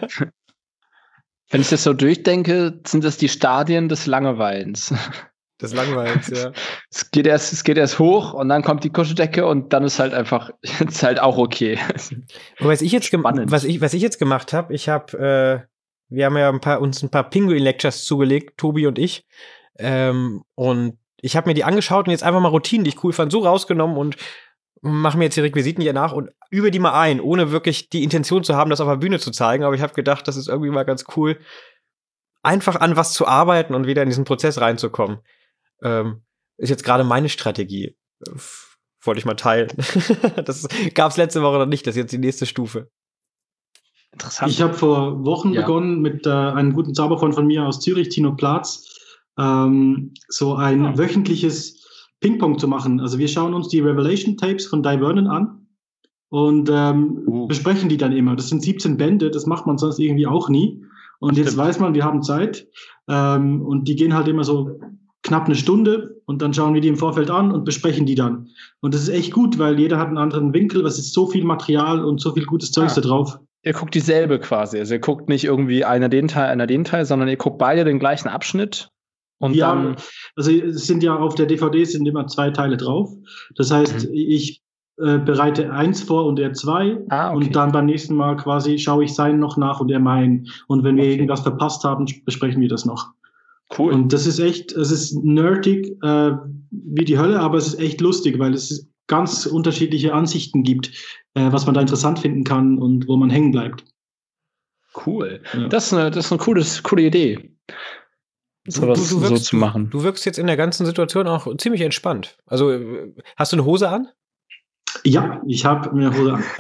Wenn ich das so durchdenke, sind das die Stadien des Langeweilens. das Langweils, ja. Es geht erst, es geht erst hoch und dann kommt die Kuscheldecke und dann ist halt einfach, ist halt auch okay. Und was ich jetzt, gem- Spannend. was ich, was ich jetzt gemacht habe, ich habe, äh, wir haben ja ein paar, uns ein paar Pinguin-Lectures zugelegt, Tobi und ich. Ähm, und ich habe mir die angeschaut und jetzt einfach mal Routinen, die ich cool fand, so rausgenommen und mache mir jetzt die Requisiten hier nach und übe die mal ein, ohne wirklich die Intention zu haben, das auf der Bühne zu zeigen. Aber ich habe gedacht, das ist irgendwie mal ganz cool, einfach an was zu arbeiten und wieder in diesen Prozess reinzukommen. Ähm, ist jetzt gerade meine Strategie. Äh, Wollte ich mal teilen. Das gab's letzte Woche noch nicht, das ist jetzt die nächste Stufe. Interessant. Ich habe vor Wochen Ja. begonnen mit äh, einem guten Zauberfreund von mir aus Zürich, Tino Platz, ähm, so ein Ja. wöchentliches Ping-Pong zu machen. Also wir schauen uns die Revelation-Tapes von Di Vernon an und ähm, Uh. besprechen die dann immer. Das sind siebzehn Bände, das macht man sonst irgendwie auch nie. Und jetzt Stimmt. weiß man, wir haben Zeit ähm, und die gehen halt immer so knapp eine Stunde und dann schauen wir die im Vorfeld an und besprechen die dann. Und das ist echt gut, weil jeder hat einen anderen Winkel, es ist so viel Material und so viel gutes Zeugs Ah. da drauf. Ihr guckt dieselbe quasi. Also ihr guckt nicht irgendwie einer den Teil, einer den Teil, sondern ihr guckt beide den gleichen Abschnitt. Und ja, dann. also es sind ja auf der D V D sind immer zwei Teile drauf. Das heißt, Mhm. ich äh, bereite eins vor und er zwei. Ah, okay. Und dann beim nächsten Mal quasi schaue ich seinen noch nach und er meinen. Und wenn wir Okay. irgendwas verpasst haben, besprechen wir das noch. Cool. Und das ist echt, es ist nerdig äh, wie die Hölle, aber es ist echt lustig, weil es ganz unterschiedliche Ansichten gibt, äh, was man da interessant finden kann und wo man hängen bleibt. Cool. Ja. Das ist eine, das ist eine cooles, coole Idee. Sowas Du- du so wirkst- zu machen. Du wirkst jetzt in der ganzen Situation auch ziemlich entspannt. Also, äh, hast du eine Hose an? Ja, ich habe mir eine Hose an.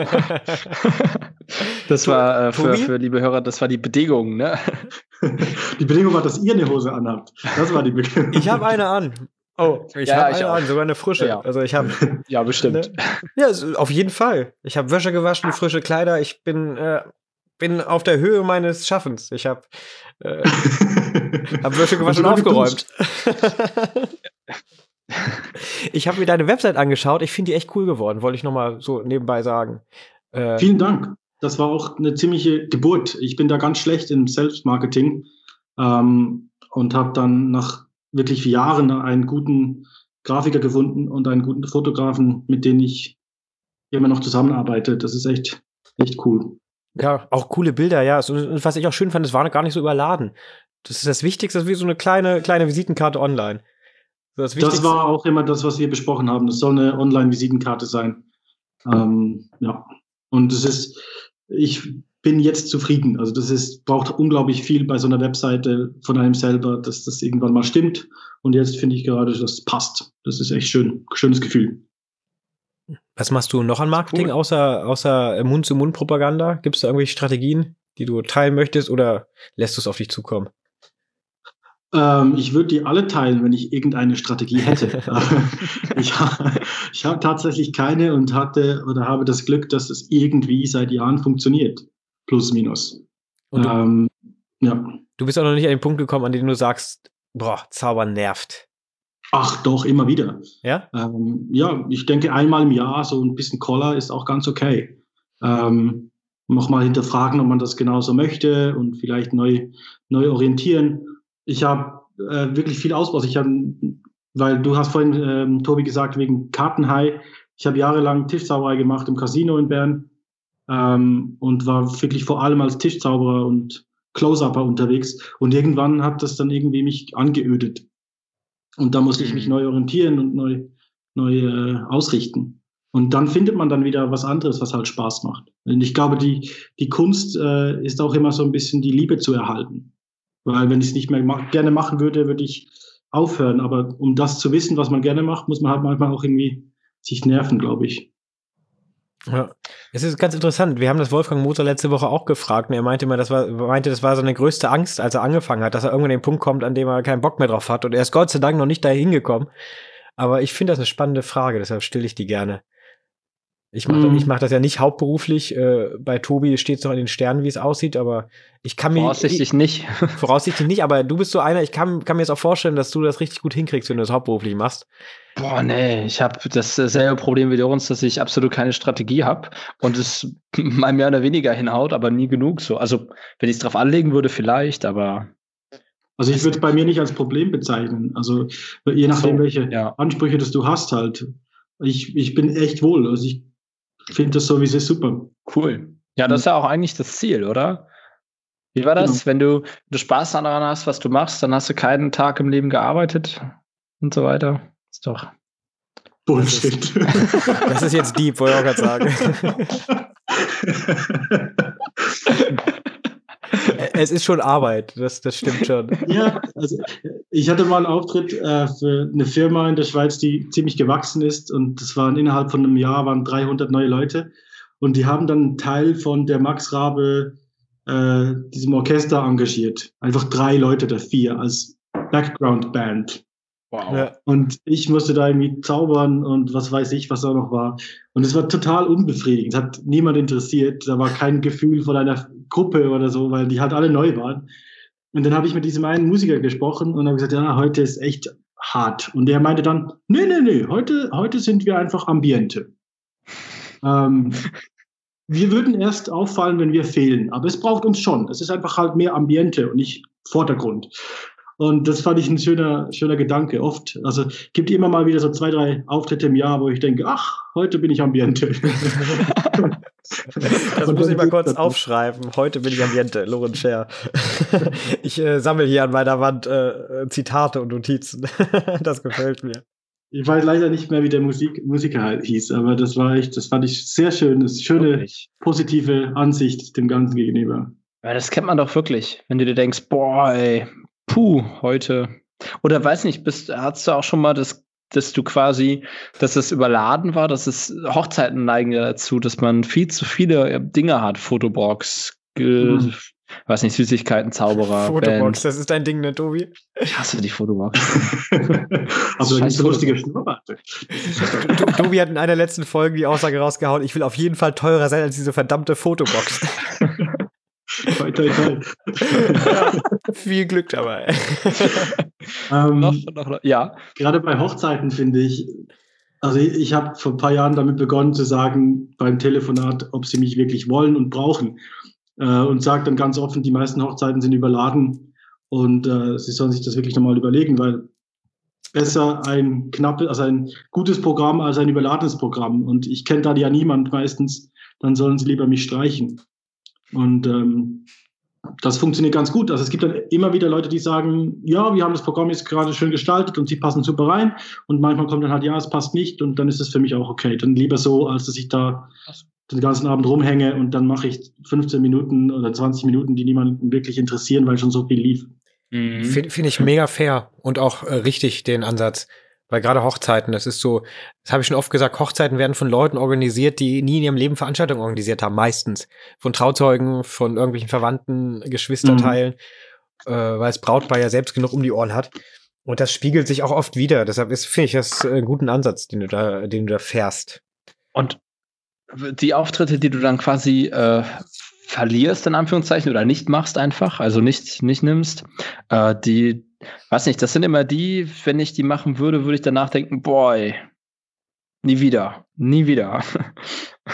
Das war äh, für, Tobi? für liebe Hörer, das war die Bedingung, ne? Die Bedingung war, dass ihr eine Hose anhabt. Das war die Bedingung. Ich habe eine an. Oh, Ich ja, habe ich eine auch. an, sogar eine frische. Ja. Also ich habe Ja, bestimmt. ja, es- auf jeden Fall. Ich habe Wäsche gewaschen, frische Kleider. Ich bin äh, bin auf der Höhe meines Schaffens. Ich habe äh, hab Wäsche gewaschen und Und sogar aufgeräumt. Ich habe mir deine Website angeschaut. Ich finde die echt cool geworden. Wollte ich noch mal so nebenbei sagen. Äh, Vielen Dank. Das war auch eine ziemliche Geburt. Ich bin da ganz schlecht im Selbstmarketing ähm, und habe dann nach wirklich Jahren einen guten Grafiker gefunden und einen guten Fotografen, mit denen ich immer noch zusammenarbeite. Das ist echt, echt cool. Ja, auch coole Bilder, ja. Und was ich auch schön fand, es war gar nicht so überladen. Das ist das Wichtigste, das ist wie so eine kleine, kleine Visitenkarte online. Das, Das war auch immer das, was wir besprochen haben. Das soll eine Online-Visitenkarte sein. Ähm, ja. Und es ist, ich bin jetzt zufrieden. Also das ist, braucht unglaublich viel bei so einer Webseite von einem selber, dass das irgendwann mal stimmt. Und jetzt finde ich gerade, das passt. Das ist echt schön. Schönes Gefühl. Was machst du noch an Marketing, Cool. außer, außer Mund-zu-Mund-Propaganda? Gibt es da irgendwelche Strategien, die du teilen möchtest, oder lässt du es auf dich zukommen? Ähm, ich würde die alle teilen, wenn ich irgendeine Strategie hätte. ich ha- ich habe tatsächlich keine und hatte oder habe das Glück, dass es irgendwie seit Jahren funktioniert. Plus, minus. Und du, Ähm, ja. du bist auch noch nicht an den Punkt gekommen, an dem du sagst, boah, Zaubern nervt. Ach doch, immer wieder. Ja? Ähm, ja, ich denke einmal im Jahr so ein bisschen Collar ist auch ganz okay. ähm, nochmal hinterfragen, ob man das genauso möchte und vielleicht neu, neu orientieren. Ich habe äh, wirklich viel Ausbau. Ich habe, weil du hast vorhin, ähm, Tobi, gesagt, wegen Kartenhai. Ich habe jahrelang Tischzauberei gemacht im Casino in Bern ähm, und war wirklich vor allem als Tischzauberer und Close-Upper unterwegs. Und irgendwann hat das dann irgendwie mich angeödet. Und da musste ich mich neu orientieren und neu, neu äh, ausrichten. Und dann findet man dann wieder was anderes, was halt Spaß macht. Und ich glaube, die, die Kunst äh, ist auch immer so ein bisschen die Liebe zu erhalten. Weil wenn ich es nicht mehr mach, gerne machen würde, würde ich aufhören. Aber um das zu wissen, was man gerne macht, muss man halt manchmal auch irgendwie sich nerven, glaube ich. Ja, es ist ganz interessant. Wir haben das Wolfgang Moser letzte Woche auch gefragt und er meinte immer, das war, meinte, das war seine größte Angst, als er angefangen hat, dass er irgendwann an den Punkt kommt, an dem er keinen Bock mehr drauf hat. Und er ist Gott sei Dank noch nicht dahin gekommen. Aber ich finde das eine spannende Frage, deshalb stelle ich die gerne. Ich mache Mhm. ich mach das ja nicht hauptberuflich. Äh, bei Tobi steht es noch in den Sternen, wie es aussieht, aber ich kann mir. Voraussichtlich nicht. Voraussichtlich nicht, aber du bist so einer, ich kann, kann mir jetzt auch vorstellen, dass du das richtig gut hinkriegst, wenn du das hauptberuflich machst. Boah, nee, ich habe dasselbe Problem wie Lorenz, dass ich absolut keine Strategie habe und es mal mehr oder weniger hinhaut, aber nie genug so. Also, wenn ich es drauf anlegen würde, vielleicht, aber. Also ich würde es bei mir nicht als Problem bezeichnen. Also je nachdem, so, welche ja. Ansprüche das du hast halt. Ich, ich bin echt wohl. Also ich finde das so, wie es ist, super. Cool. Ja, das ist ja auch eigentlich das Ziel, oder? Wie war das? Genau. Wenn du, du Spaß daran hast, was du machst, dann hast du keinen Tag im Leben gearbeitet und so weiter. Ist doch. Bullshit. Das ist jetzt deep, wollte ich auch gerade sagen. Es ist schon Arbeit, das, das stimmt schon. Ja, also ich hatte mal einen Auftritt äh, für eine Firma in der Schweiz, die ziemlich gewachsen ist und das waren innerhalb von einem Jahr waren dreihundert neue Leute und die haben dann einen Teil von der Max Rabe äh, diesem Orchester engagiert. Einfach drei Leute oder vier als Background-Band. Wow. Ja. Und ich musste da irgendwie zaubern und was weiß ich, was da noch war. Und es war total unbefriedigend. Es hat niemand interessiert. Da war kein Gefühl von einer Gruppe oder so, weil die halt alle neu waren. Und dann habe ich mit diesem einen Musiker gesprochen und habe gesagt, ja, heute ist echt hart. Und der meinte dann, nee, nee, nee, heute, heute sind wir einfach Ambiente. ähm, wir würden erst auffallen, wenn wir fehlen. Aber es braucht uns schon. Es ist einfach halt mehr Ambiente und nicht Vordergrund. Und das fand ich ein schöner, schöner Gedanke. Oft, also gibt immer mal wieder so zwei, drei Auftritte im Jahr, wo ich denke, ach, heute bin ich Ambiente. Das muss ich mal kurz aufschreiben. Heute bin ich Ambiente, Lorenz Scher. Ich äh, sammle hier an meiner Wand äh, Zitate und Notizen. Das gefällt mir. Ich weiß leider nicht mehr, wie der Musik, Musiker hieß, aber das war echt, das fand ich sehr schön. Das ist eine schöne, Wirklich? positive Ansicht dem Ganzen gegenüber. Ja, das kennt man doch wirklich, wenn du dir denkst, boah, ey, puh, heute. Oder weiß nicht, bist, hast du auch schon mal das, dass du quasi, dass es überladen war, dass es Hochzeiten neigen ja dazu, dass man viel zu viele Dinge hat, Fotobox, ge, Mhm. weiß nicht, Süßigkeiten, Zauberer, Fotobox, Band. das ist dein Ding, ne, Tobi? Ich hasse die Fotobox. Also da gibt es so Scheiß lustige Schnurrbarte. To- Tobi hat in einer letzten Folge die Aussage rausgehauen, ich will auf jeden Fall teurer sein als diese verdammte Fotobox. Toi, toi, toi. Ja, viel Glück dabei. ähm, noch, noch, noch, ja. Gerade bei Hochzeiten finde ich, also ich, ich habe vor ein paar Jahren damit begonnen zu sagen beim Telefonat, ob sie mich wirklich wollen und brauchen. Äh, und sage dann ganz offen, die meisten Hochzeiten sind überladen und äh, sie sollen sich das wirklich nochmal überlegen, weil besser ein knappes, also ein gutes Programm als ein überladenes Programm. Und ich kenne da ja niemand meistens, dann sollen sie lieber mich streichen. Und ähm, das funktioniert ganz gut. Also es gibt dann immer wieder Leute, die sagen, ja, wir haben das Programm jetzt gerade schön gestaltet und sie passen super rein. Und manchmal kommt dann halt, ja, es passt nicht. Und dann ist es für mich auch okay. Dann lieber so, als dass ich da den ganzen Abend rumhänge und dann mache ich fünfzehn Minuten oder zwanzig Minuten, die niemanden wirklich interessieren, weil schon so viel lief. Mhm. Finde find ich mega fair und auch äh, richtig den Ansatz. Weil gerade Hochzeiten, das ist so, das habe ich schon oft gesagt, Hochzeiten werden von Leuten organisiert, die nie in ihrem Leben Veranstaltungen organisiert haben, meistens. Von Trauzeugen, von irgendwelchen Verwandten, Geschwisterteilen, mhm. äh, weil das Brautpaar ja selbst genug um die Ohren hat. Und das spiegelt sich auch oft wieder. Deshalb ist, finde ich, das einen guten Ansatz, den du da, den du da fährst. Und die Auftritte, die du dann quasi äh, verlierst, in Anführungszeichen, oder nicht machst einfach, also nicht, nicht nimmst, äh, die, weiß nicht, das sind immer die, wenn ich die machen würde, würde ich danach denken, boy, nie wieder, nie wieder.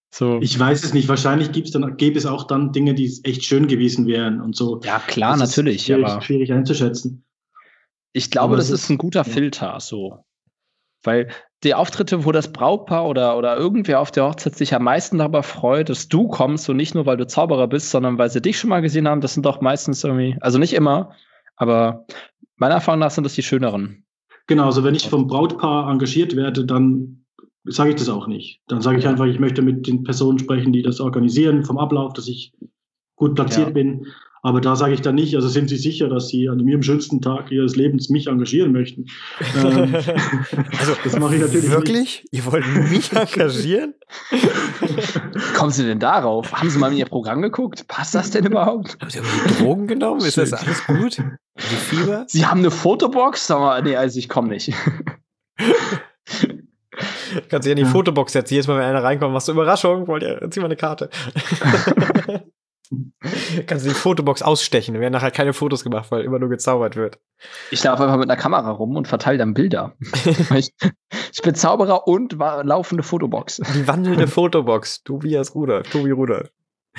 So. Ich weiß es nicht. Wahrscheinlich gibt's dann, gäbe es auch dann Dinge, die echt schön gewesen wären und so. Ja, klar, das natürlich. Ist schwierig, aber schwierig einzuschätzen. Ich glaube, aber das ist, ist ein guter ja. Filter, so. Weil die Auftritte, wo das Brautpaar oder, oder irgendwer auf der Hochzeit sich am meisten darüber freut, dass du kommst und nicht nur, weil du Zauberer bist, sondern weil sie dich schon mal gesehen haben, das sind doch meistens irgendwie, also nicht immer, aber meiner Erfahrung nach sind das die schöneren. Genau, also wenn ich vom Brautpaar engagiert werde, dann sage ich das auch nicht. Dann sage ich einfach, ich möchte mit den Personen sprechen, die das organisieren, vom Ablauf, dass ich gut platziert Ja. bin. Aber da sage ich dann nicht, also sind Sie sicher, dass Sie an ihrem schönsten Tag Ihres Lebens mich engagieren möchten? ähm, Also, das mache ich natürlich wirklich? nicht. Ihr wollt mich engagieren? Wie kommen Sie denn darauf? Haben Sie mal in Ihr Programm geguckt? Passt das denn überhaupt? Haben Sie irgendwie Drogen genommen? Ist das alles gut? Die Fieber? Sie haben eine Fotobox? Sag mal, nee, also ich komme nicht. Kannst du ja in die Ja. Fotobox setzen. Jedes Mal, wenn einer reinkommt, machst du Überraschung. Wollt ihr, zieh mal eine Karte. Kannst du die Fotobox ausstechen. Da werden nachher keine Fotos gemacht, weil immer nur gezaubert wird. Ich laufe einfach mit einer Kamera rum und verteile dann Bilder. ich, ich bin Zauberer und war laufende Fotobox. Die wandelnde Fotobox. Tobias Rudolf. Tobi Rudolf.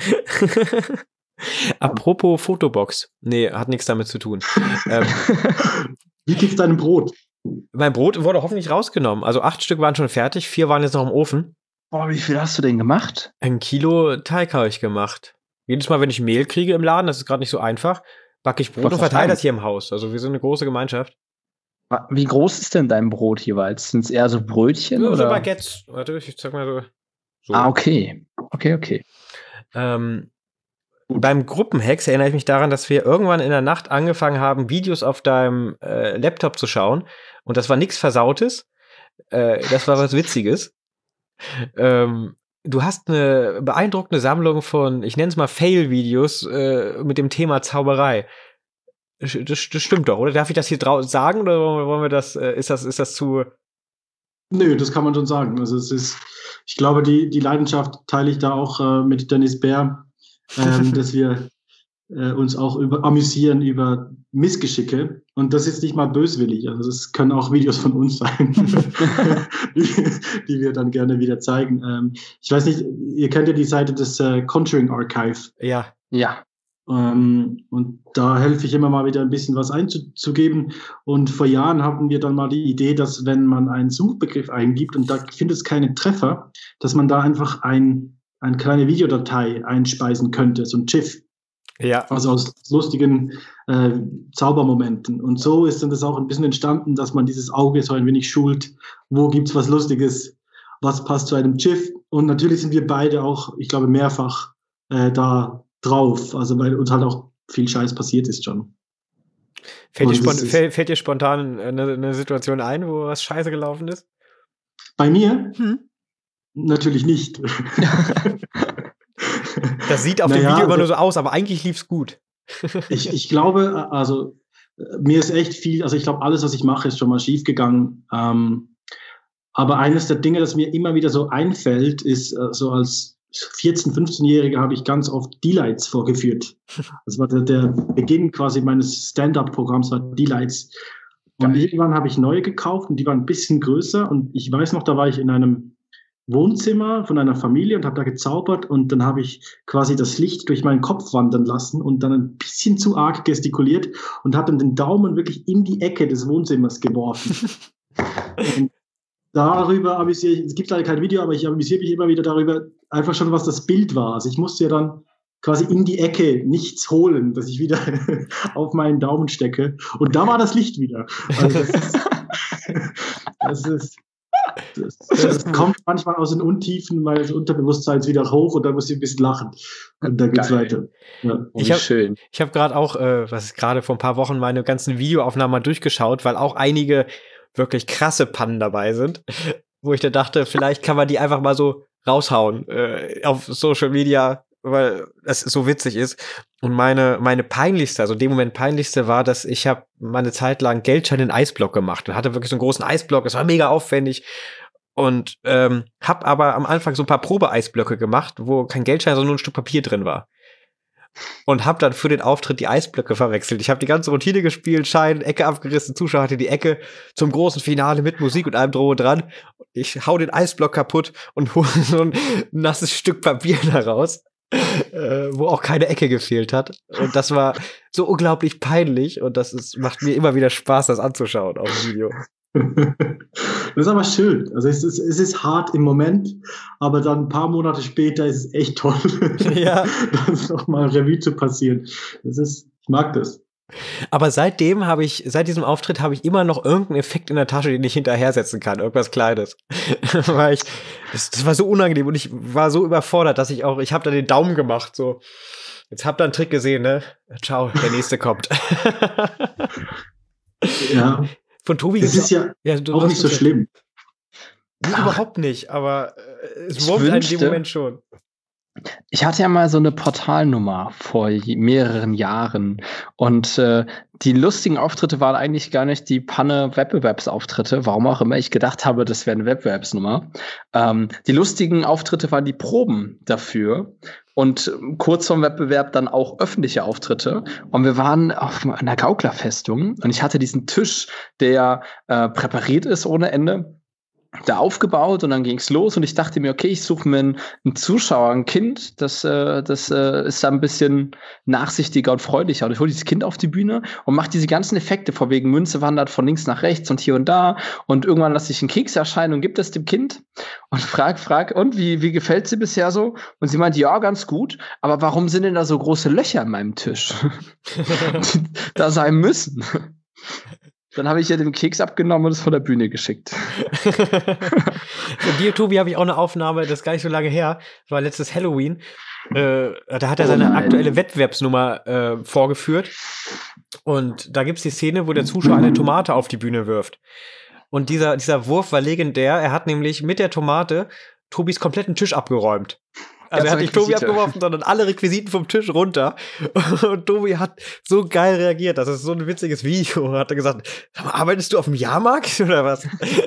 Apropos Fotobox. Nee, hat nichts damit zu tun. ähm, Wie geht's deinem Brot? mein Brot wurde hoffentlich rausgenommen. Also acht Stück waren schon fertig, vier waren jetzt noch im Ofen. Boah, wie viel hast du denn gemacht? Ein Kilo Teig habe ich gemacht. Jedes Mal, wenn ich Mehl kriege im Laden, das ist gerade nicht so einfach, backe ich Brot Was und verteile sagen? das hier im Haus. Also wir sind eine große Gemeinschaft. Wie groß ist denn dein Brot jeweils? Sind es eher so Brötchen? Ja, so oder? Baguettes. Warte, ich sag mal so. so. Ah, okay. Okay, okay. Ähm, beim Gruppenhex erinnere ich mich daran, dass wir irgendwann in der Nacht angefangen haben, Videos auf deinem äh, Laptop zu schauen. Und das war nichts Versautes. Äh, das war was Witziges. Ähm, du hast eine beeindruckende Sammlung von, ich nenne es mal Fail-Videos äh, mit dem Thema Zauberei. Das, das, das stimmt doch, oder? Darf ich das hier drau- sagen oder wollen wir, wollen wir das, äh, ist das, ist das zu. Nö, das kann man schon sagen. Also es ist, ich glaube, die, die Leidenschaft teile ich da auch äh, mit Dennis Bär, ähm, dass wir äh, uns auch über, amüsieren über Missgeschicke. Und das ist nicht mal böswillig. Also das können auch Videos von uns sein, die, die wir dann gerne wieder zeigen. Ähm, ich weiß nicht, ihr kennt ja die Seite des äh, Conjuring Archive. Ja. Ja. Ähm, und da helfe ich immer mal wieder ein bisschen was einzugeben. Und vor Jahren hatten wir dann mal die Idee, dass wenn man einen Suchbegriff eingibt und da findet es keine Treffer, dass man da einfach ein, eine kleine Videodatei einspeisen könnte, so ein GIF. Ja. Also aus lustigen äh, Zaubermomenten. Und so ist dann das auch ein bisschen entstanden, dass man dieses Auge so ein wenig schult. Wo gibt's was Lustiges? Was passt zu einem GIF? Und natürlich sind wir beide auch, ich glaube, mehrfach äh, da drauf. Also weil uns halt auch viel Scheiß passiert ist schon. Fällt dir, Und das spont- ist- fällt, fällt dir spontan eine, eine Situation ein, wo was scheiße gelaufen ist? Bei mir Hm. natürlich nicht. Das sieht auf Naja, dem Video immer also- nur so aus, aber eigentlich lief's gut. Ich, ich glaube, also äh, mir ist echt viel, also ich glaube, alles, was ich mache, ist schon mal schief gegangen. Ähm, aber eines der Dinge, das mir immer wieder so einfällt, ist äh, so als vierzehn-, fünfzehnjähriger habe ich ganz oft D-Lights vorgeführt. Das war der, der Beginn quasi meines Stand-up-Programms, war D-Lights. Und Geil. irgendwann habe ich neue gekauft und die waren ein bisschen größer. Und ich weiß noch, da war ich in einem Wohnzimmer von einer Familie und habe da gezaubert und dann habe ich quasi das Licht durch meinen Kopf wandern lassen und dann ein bisschen zu arg gestikuliert und habe dann den Daumen wirklich in die Ecke des Wohnzimmers geworfen. Und darüber amüsiere ich, es gibt leider kein Video, aber ich amüsiere mich immer wieder darüber, einfach schon, was das Bild war. Also ich musste ja dann quasi in die Ecke nichts holen, dass ich wieder auf meinen Daumen stecke. Und da war das Licht wieder. Also das ist, das ist Das, das kommt manchmal aus den Untiefen meines Unterbewusstseins wieder hoch und dann muss ich ein bisschen lachen. Und dann geht's Geil. weiter. Ja. Oh, Ich wie hab- schön. Ich habe gerade auch, äh, was ist gerade vor ein paar Wochen, meine ganzen Videoaufnahmen mal durchgeschaut, weil auch einige wirklich krasse Pannen dabei sind, wo ich dann dachte, vielleicht kann man die einfach mal so raushauen äh, auf Social Media, weil das so witzig ist. Und meine meine peinlichste, also in dem Moment peinlichste war, dass ich habe mal eine Zeit lang Geldschein in Eisblock gemacht und hatte wirklich so einen großen Eisblock. Das war mega aufwendig. Und ähm, hab aber am Anfang so ein paar Probe-Eisblöcke gemacht, wo kein Geldschein, sondern nur ein Stück Papier drin war. und habe dann für den Auftritt die Eisblöcke verwechselt. Ich habe die ganze Routine gespielt, Schein, Ecke abgerissen, Zuschauer hatte die Ecke zum großen Finale mit Musik und allem Drohe dran. Ich hau den Eisblock kaputt und hole so ein nasses Stück Papier da raus, äh, wo auch keine Ecke gefehlt hat. Und das war so unglaublich peinlich und das ist, macht mir immer wieder Spaß, das anzuschauen auf dem Video. Das ist aber schön. Also es ist, es ist hart im Moment, aber dann ein paar Monate später ist es echt toll, ja. das nochmal Revue zu passieren. Das ist, ich mag das. Aber seitdem habe ich, seit diesem Auftritt habe ich immer noch irgendeinen Effekt in der Tasche, den ich hinterher setzen kann, irgendwas Kleines. Weil ich, das, das war so unangenehm und ich war so überfordert, dass ich auch, ich habe da den Daumen gemacht, so. Jetzt habt ihr einen Trick gesehen, ne? Ciao, der nächste kommt. Ja. Von Tobi das ist ja, ja du, auch nicht so schlimm. Nee, überhaupt nicht, aber äh, es wurmt in dem Moment schon. Ich hatte ja mal so eine Portalnummer vor mehreren Jahren und äh, die lustigen Auftritte waren eigentlich gar nicht die Panne-Wettbewerbsauftritte, warum auch immer ich gedacht habe, das wäre eine Wettbewerbsnummer. Ähm, die lustigen Auftritte waren die Proben dafür und kurz vorm Wettbewerb dann auch öffentliche Auftritte. Und wir waren auf einer Gauklerfestung und ich hatte diesen Tisch, der äh, präpariert ist ohne Ende, da aufgebaut und dann ging's los und ich dachte mir, okay, ich suche mir einen, einen Zuschauer, ein Kind, das, äh, das äh, ist da ein bisschen nachsichtiger und freundlicher und ich hole dieses Kind auf die Bühne und mache diese ganzen Effekte, vor wegen Münze wandert von links nach rechts und hier und da und irgendwann lasse ich einen Keks erscheinen und gebe das dem Kind und frag, frag, und wie, wie gefällt sie bisher so? Und sie meint, ja, ganz gut, aber warum sind denn da so große Löcher in meinem Tisch? Da sein müssen. Dann habe ich ihr den Keks abgenommen und es von der Bühne geschickt. Von dir, Tobi, habe ich auch eine Aufnahme, das ist gar nicht so lange her. Das war letztes Halloween. Äh, da hat er seine oh aktuelle Wettbewerbsnummer äh, vorgeführt. Und da gibt es die Szene, wo der Zuschauer eine Tomate auf die Bühne wirft. Und dieser, dieser Wurf war legendär. Er hat nämlich mit der Tomate Tobis kompletten Tisch abgeräumt. Also er hat nicht Tobi abgeworfen, sondern alle Requisiten vom Tisch runter. Und Tobi hat so geil reagiert. Das ist so ein witziges Video. Hat er gesagt, arbeitest du auf dem Jahrmarkt oder was?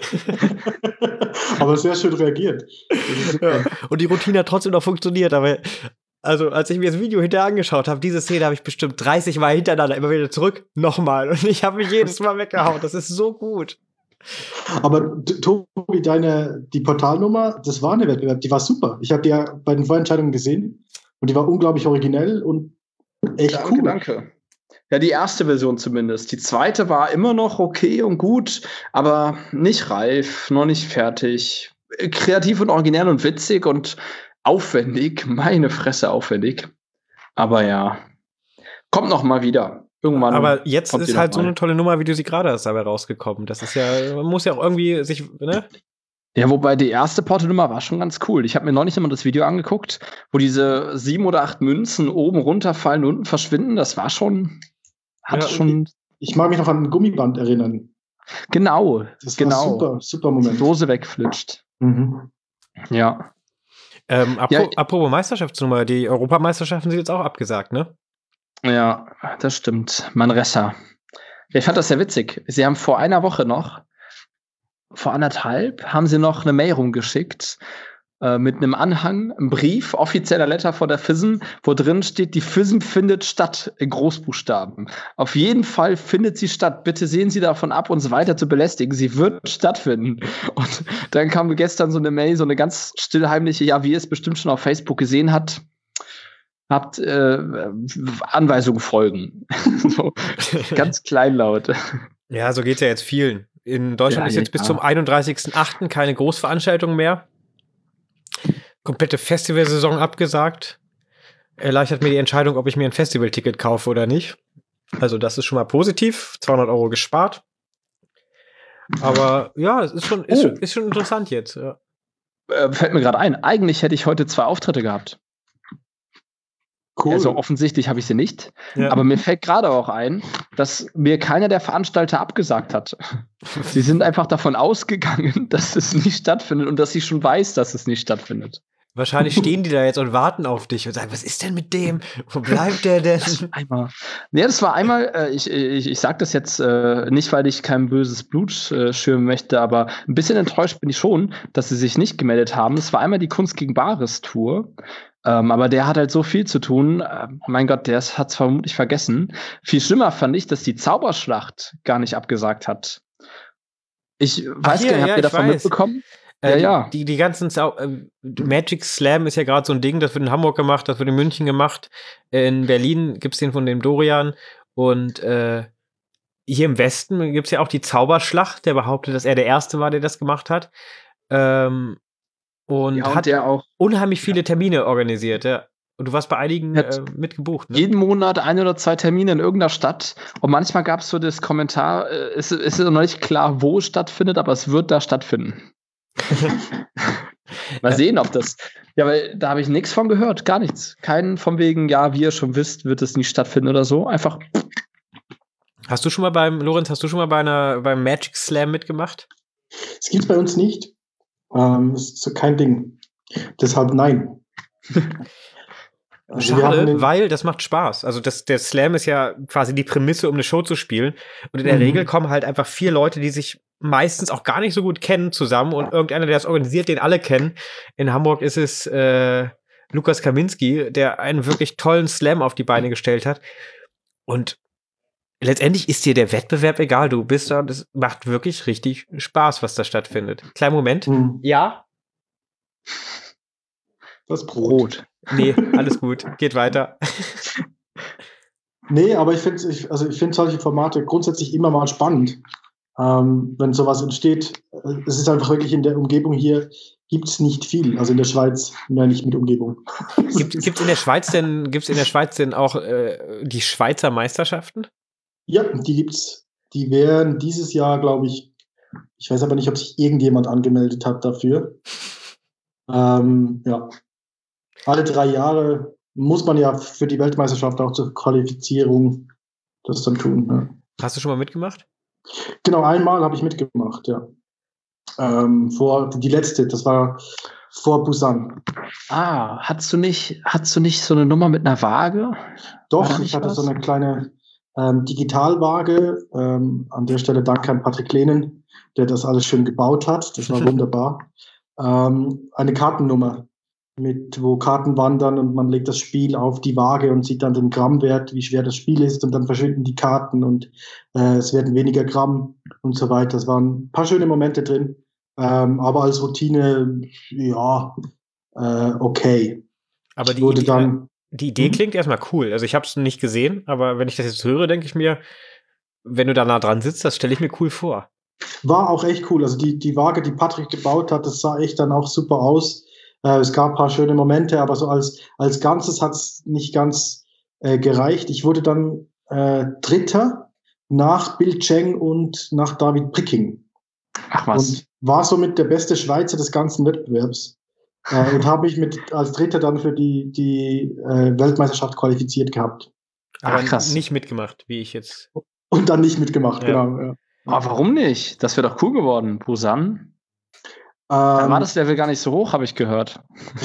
Aber sehr schön reagiert. Ja. Und die Routine hat trotzdem noch funktioniert. Aber also als ich mir das Video hinterher angeschaut habe, diese Szene habe ich bestimmt dreißig Mal hintereinander immer wieder zurück. Nochmal. Und ich habe mich jedes Mal weggehauen. Das ist so gut. Aber Tobi, deine, die Portalnummer, das war eine Wettbewerb, die war super. Ich habe die ja bei den Vorentscheidungen gesehen und die war unglaublich originell und echt danke, cool. Danke. Ja, die erste Version zumindest. Die zweite war immer noch okay und gut, aber nicht reif, noch nicht fertig. Kreativ und originell und witzig und aufwendig. Meine Fresse aufwendig. Aber ja, kommt noch mal wieder. Irgendwann aber jetzt ist halt so eine tolle Nummer, wie du sie gerade hast, dabei rausgekommen. Das ist ja, man muss ja auch irgendwie sich, ne? Ja, wobei die erste Porto-Nummer war schon ganz cool. Ich habe mir noch nicht immer das Video angeguckt, wo diese sieben oder acht Münzen oben runterfallen, unten verschwinden. Das war schon, hat ja, schon. Ich mag mich noch an ein Gummiband erinnern. Genau, das genau. War super, super Moment. Die Dose wegflutscht. Mhm. Ja. Ähm, apro- ja. Apropos Meisterschaftsnummer, die Europameisterschaften sind jetzt auch abgesagt, ne? Ja, das stimmt. Manresa. Ja, ich fand das sehr witzig. Sie haben vor einer Woche noch, vor anderthalb, haben sie noch eine Mail rumgeschickt äh, mit einem Anhang, einem Brief, offizieller Letter von der F I S M, wo drin steht, die F I S M findet statt, in Großbuchstaben. Auf jeden Fall findet sie statt. Bitte sehen Sie davon ab, uns weiter zu belästigen. Sie wird stattfinden. Und dann kam gestern so eine Mail, so eine ganz stillheimliche, ja, wie ihr es bestimmt schon auf Facebook gesehen habt, habt äh, Anweisungen folgen. So, ganz kleinlaut. Ja, so geht's ja jetzt vielen. In Deutschland ja, ist jetzt ja. bis zum einunddreißigsten achten keine Großveranstaltung mehr. Komplette Festivalsaison abgesagt. Erleichtert mir die Entscheidung, ob ich mir ein Festivalticket kaufe oder nicht. Also das ist schon mal positiv. zweihundert Euro gespart. Aber ja, es ist schon, ist, oh. ist schon interessant jetzt. Ja. Äh, fällt mir gerade ein. Eigentlich hätte ich heute zwei Auftritte gehabt. Cool. Also offensichtlich habe ich sie nicht. Ja. Aber mir fällt gerade auch ein, dass mir keiner der Veranstalter abgesagt hat. Sie sind einfach davon ausgegangen, dass es nicht stattfindet und dass ich schon weiß, dass es nicht stattfindet. Wahrscheinlich stehen die da jetzt und warten auf dich und sagen, was ist denn mit dem? Wo bleibt der denn? Das war einmal. Nee, das war einmal, äh, ich, ich, ich sag das jetzt äh, nicht, weil ich kein böses Blut äh, schürmen möchte, aber ein bisschen enttäuscht bin ich schon, dass sie sich nicht gemeldet haben. Es war einmal die Kunst gegen Bares Tour. Ähm, aber der hat halt so viel zu tun. Äh, mein Gott, der hat es vermutlich vergessen. Viel schlimmer fand ich, dass die Zauberschlacht gar nicht abgesagt hat. Ich weiß hier, gar nicht, habt ja, ihr ich davon weiß. mitbekommen? Äh, Ja, ja. Die, die, die ganzen Zau äh, Magic Slam ist ja gerade so ein Ding, das wird in Hamburg gemacht, das wird in München gemacht. In Berlin gibt's den von dem Dorian. Und äh, hier im Westen gibt's ja auch die Zauberschlacht, der behauptet, dass er der Erste war, der das gemacht hat. Ähm, und Ja, und hat der auch unheimlich viele Termine organisiert. Ja. Und du warst bei einigen Hat äh, mitgebucht, ne? jeden Monat ein oder zwei Termine in irgendeiner Stadt. Und manchmal gab es so das Kommentar, äh, es, es ist noch nicht klar, wo es stattfindet, aber es wird da stattfinden. Mal sehen, ob das. Ja, weil da habe ich nichts von gehört, gar nichts. Keinen von wegen, ja, wie ihr schon wisst, wird es nicht stattfinden oder so. Einfach. Hast du schon mal beim, Lorenz, hast du schon mal bei einer, beim Magic Slam mitgemacht? Das gibt es bei uns nicht. Ähm, das ist so kein Ding. Deshalb nein. Also wir haben Schade, den- weil das macht Spaß. Also das, der Slam ist ja quasi die Prämisse, um eine Show zu spielen. Und in der Mhm. Regel kommen halt einfach vier Leute, die sich meistens auch gar nicht so gut kennen, zusammen. Und irgendeiner, der das organisiert, den alle kennen. In Hamburg ist es äh, Lukas Kaminski, der einen wirklich tollen Slam auf die Beine gestellt hat. Und letztendlich ist dir der Wettbewerb egal. Du bist da, das macht wirklich richtig Spaß, was da stattfindet. Kleinen Moment. Mhm. Ja? Das Brot. Nee, alles gut. Geht weiter. Nee, aber ich finde ich, also ich finde solche Formate grundsätzlich immer mal spannend, ähm, wenn sowas entsteht. Es ist einfach wirklich in der Umgebung hier gibt es nicht viel. Also in der Schweiz mehr nicht mit Umgebung. Gibt gibt's in der Schweiz denn gibt's in der Schweiz denn auch äh, die Schweizer Meisterschaften? Ja, die gibt's. Die wären dieses Jahr, glaube ich, ich weiß aber nicht, ob sich irgendjemand angemeldet hat dafür. Ähm, ja. Alle drei Jahre muss man ja für die Weltmeisterschaft auch zur Qualifizierung das dann tun. Ja. Hast du schon mal mitgemacht? Genau, einmal habe ich mitgemacht, ja. Ähm, vor die letzte, das war vor Busan. Ah, hast du nicht, hast du nicht so eine Nummer mit einer Waage? War Doch, da ich nicht hatte was? so eine kleine ähm, Digitalwaage. Ähm, an der Stelle danke an Patrick Lehnen, der das alles schön gebaut hat. Das war wunderbar. ähm, eine Kartennummer, mit wo Karten wandern und man legt das Spiel auf die Waage und sieht dann den Grammwert, wie schwer das Spiel ist, und dann verschwinden die Karten und äh, es werden weniger Gramm und so weiter. Es waren ein paar schöne Momente drin, ähm, aber als Routine, ja, äh, okay. Aber Ich die wurde Idee, dann, die Idee Mhm. klingt erstmal cool. Also ich habe es nicht gesehen, aber wenn ich das jetzt höre, denke ich mir, wenn du da nah dran sitzt, das stelle ich mir cool vor. war auch echt cool. Also die, die Waage, die Patrick gebaut hat, das sah echt dann auch super aus. Äh, es gab ein paar schöne Momente, aber so als, als Ganzes hat es nicht ganz äh, gereicht. Ich wurde dann äh, Dritter nach Bill Cheng und nach David Pricking. Ach was. Und war somit der beste Schweizer des ganzen Wettbewerbs. Äh, und habe mich mit, als Dritter dann für die, die äh, Weltmeisterschaft qualifiziert gehabt. Aber Ach, krass. nicht mitgemacht, wie ich jetzt. Und dann nicht mitgemacht, Ja. genau. Ja. Oh, warum nicht? Das wäre doch cool geworden. Busan? Da Ähm, war das Level gar nicht so hoch, habe ich gehört.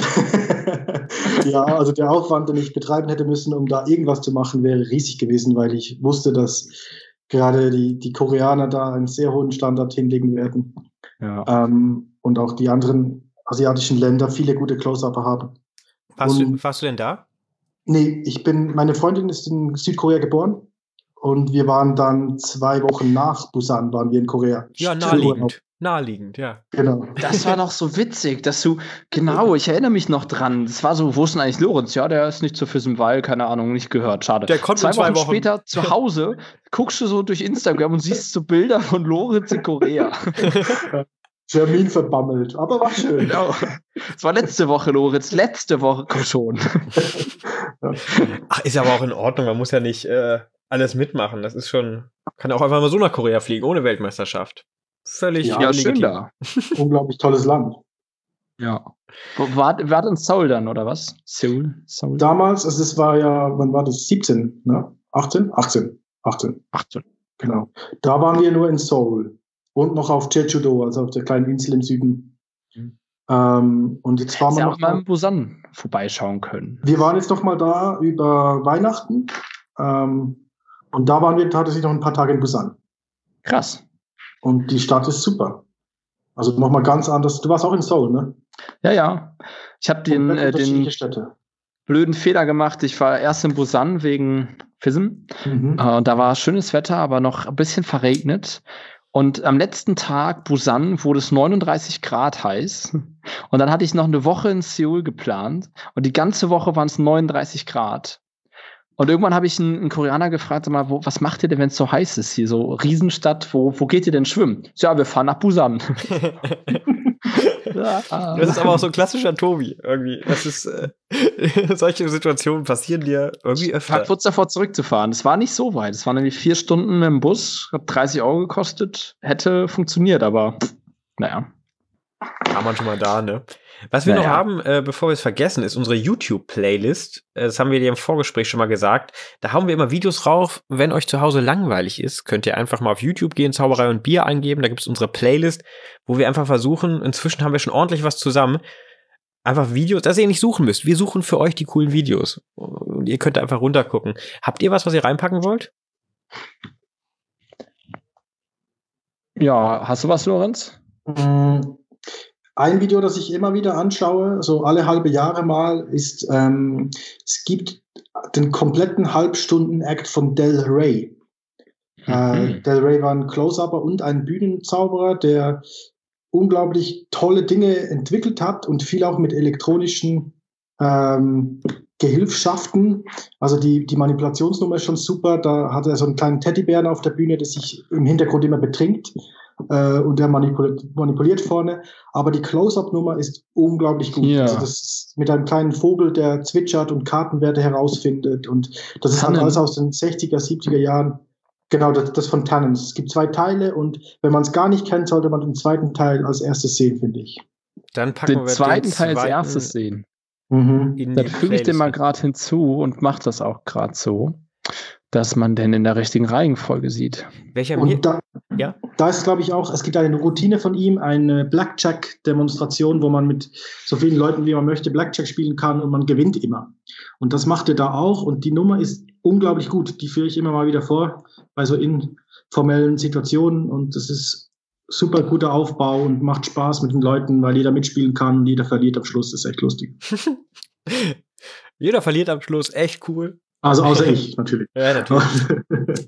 Ja, also der Aufwand, den ich betreiben hätte müssen, um da irgendwas zu machen, wäre riesig gewesen, weil ich wusste, dass gerade die, die Koreaner da einen sehr hohen Standard hinlegen werden. Ja. Ähm, und auch die anderen asiatischen Länder viele gute Close-Upper haben. Warst du, Und- warst du denn da? Nee, ich bin, meine Freundin ist in Südkorea geboren und wir waren dann zwei Wochen nach Busan, waren wir in Korea. Ja, Für naheliegend. Urlaub. Naheliegend, ja. Genau. Das war doch so witzig, dass du, genau, ich erinnere mich noch dran. Das war so, wo ist denn eigentlich Lorenz? Ja, der ist nicht zu Füssenwald, keine Ahnung, nicht gehört, schade. Der kommt zwei, in zwei Wochen, Wochen. später zu Hause, guckst du so durch Instagram und siehst so Bilder von Lorenz in Korea. Termin verbammelt, aber war schön. Genau. Das war letzte Woche, Lorenz, letzte Woche, komm schon. Ach, ist aber auch in Ordnung. Man muss ja nicht äh, alles mitmachen. Das ist schon. Kann auch einfach mal so nach Korea fliegen, ohne Weltmeisterschaft. Völlig Ja, Ja, legitim. schön da. Unglaublich tolles Land. Ja. Wo- War, war in Seoul dann, oder was? Seoul? Seoul? Damals, also es war ja, wann war das? siebzehn, ne? achtzehn? achtzehn. achtzehn, achtzehn. genau. Da waren wir nur in Seoul und noch auf Jeju-do, also auf der kleinen Insel im Süden. Mhm. Ähm, und jetzt waren wir ja noch auch mal in Busan vorbeischauen können. Wir waren jetzt noch mal da über Weihnachten. Ähm, und da waren wir tatsächlich noch ein paar Tage in Busan. Krass. Und die Stadt ist super. Also nochmal ganz anders. Du warst auch in Seoul, ne? Ja, ja. Ich habe den, äh, den Städte. blöden Fehler gemacht. Ich war erst in Busan wegen F I S M. Mhm. Äh, und da war schönes Wetter, aber noch ein bisschen verregnet. Und am letzten Tag Busan wurde es neununddreißig Grad heiß. Und dann hatte ich noch eine Woche in Seoul geplant. Und die ganze Woche waren es neununddreißig Grad. Und irgendwann habe ich einen, einen Koreaner gefragt, sag mal, wo, was macht ihr denn, wenn es so heiß ist hier? So Riesenstadt, wo, wo geht ihr denn schwimmen? Ja, wir fahren nach Busan. Das ist aber auch so ein klassischer Tobi irgendwie. Das ist, äh, solche Situationen passieren dir irgendwie öfter. Ich war kurz davor zurückzufahren. Es war nicht so weit. Es waren nämlich vier Stunden mit dem Bus, hat dreißig Euro gekostet. Hätte funktioniert, aber naja. War man schon mal da, ne? Was wir naja. noch haben, äh, bevor wir es vergessen, ist unsere YouTube-Playlist. Das haben wir dir im Vorgespräch schon mal gesagt. Da haben wir immer Videos rauf. Wenn euch zu Hause langweilig ist, könnt ihr einfach mal auf YouTube gehen, Zauberei und Bier eingeben. Da gibt es unsere Playlist, wo wir einfach versuchen, inzwischen haben wir schon ordentlich was zusammen, einfach Videos, dass ihr nicht suchen müsst. Wir suchen für euch die coolen Videos. Und ihr könnt einfach runtergucken. Habt ihr was, was ihr reinpacken wollt? Ja, hast du was, Lorenz? Mhm. Ein Video, das ich immer wieder anschaue, so alle halbe Jahre mal, ist, ähm, es gibt den kompletten Halbstunden-Act von Del Rey. Mhm. Äh, Del Rey war ein Close-Upper und ein Bühnenzauberer, der unglaublich tolle Dinge entwickelt hat und viel auch mit elektronischen ähm, Gehilfschaften. Also die, die Manipulationsnummer ist schon super. Da hat er so einen kleinen Teddybären auf der Bühne, der sich im Hintergrund immer betrinkt. Und der manipuliert, manipuliert vorne. Aber die Close-Up-Nummer ist unglaublich gut. Ja. Also das ist mit einem kleinen Vogel, der zwitschert und Kartenwerte herausfindet. Und das ist halt alles aus den sechziger, siebziger Jahren. Genau, das, das von Tannen. Es gibt zwei Teile und wenn man es gar nicht kennt, sollte man den zweiten Teil als erstes sehen, finde ich. Dann packen den wir zweiten den Teil als erstes sehen. Mhm. Dann füge ich den mal gerade hinzu und mache das auch gerade so, dass man den in der richtigen Reihenfolge sieht. Welcher und da, ja? da ist, glaube ich, auch, es gibt eine Routine von ihm, eine Blackjack-Demonstration, wo man mit so vielen Leuten, wie man möchte, Blackjack spielen kann und man gewinnt immer. Und das macht er da auch und die Nummer ist unglaublich gut. Die führe ich immer mal wieder vor, bei so informellen Situationen und das ist super guter Aufbau und macht Spaß mit den Leuten, weil jeder mitspielen kann und jeder verliert am Schluss. Das ist echt lustig. Jeder verliert am Schluss, echt cool. Also außer ich, natürlich. Ja, natürlich.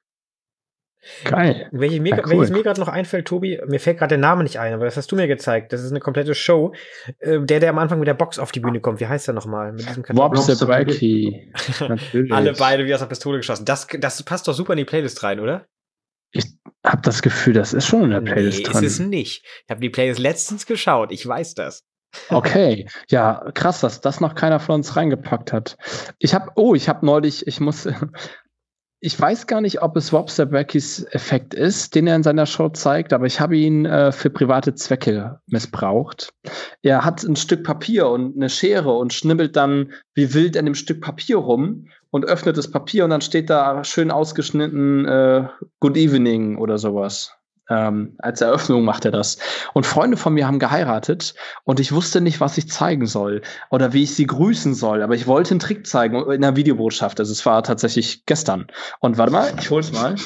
Geil. Welches mir, ja, cool. welches mir gerade noch einfällt, Tobi, mir fällt gerade der Name nicht ein, aber das hast du mir gezeigt. Das ist eine komplette Show. Äh, der, der am Anfang mit der Box auf die Bühne kommt. Wie heißt der nochmal? Mit diesem Wopsabacki. Alle beide wie aus der Pistole geschossen. Das, das passt doch super in die Playlist rein, oder? Ich habe das Gefühl, das ist schon in der Playlist nee, drin. ist es nicht. Ich habe die Playlist letztens geschaut. Ich weiß das. Okay, ja, krass, dass das noch keiner von uns reingepackt hat. Ich habe, oh, ich habe neulich, ich muss, ich weiß gar nicht, ob es Wopsabackis Effekt ist, den er in seiner Show zeigt, aber ich habe ihn äh, für private Zwecke missbraucht. Er hat ein Stück Papier und eine Schere und schnibbelt dann wie wild an dem Stück Papier rum und öffnet das Papier und dann steht da schön ausgeschnitten äh, Good Evening oder sowas. Ähm, als Eröffnung macht er das. Und Freunde von mir haben geheiratet und ich wusste nicht, was ich zeigen soll oder wie ich sie grüßen soll. Aber ich wollte einen Trick zeigen in einer Videobotschaft. Also es war tatsächlich gestern. Und warte mal, ich hol's mal.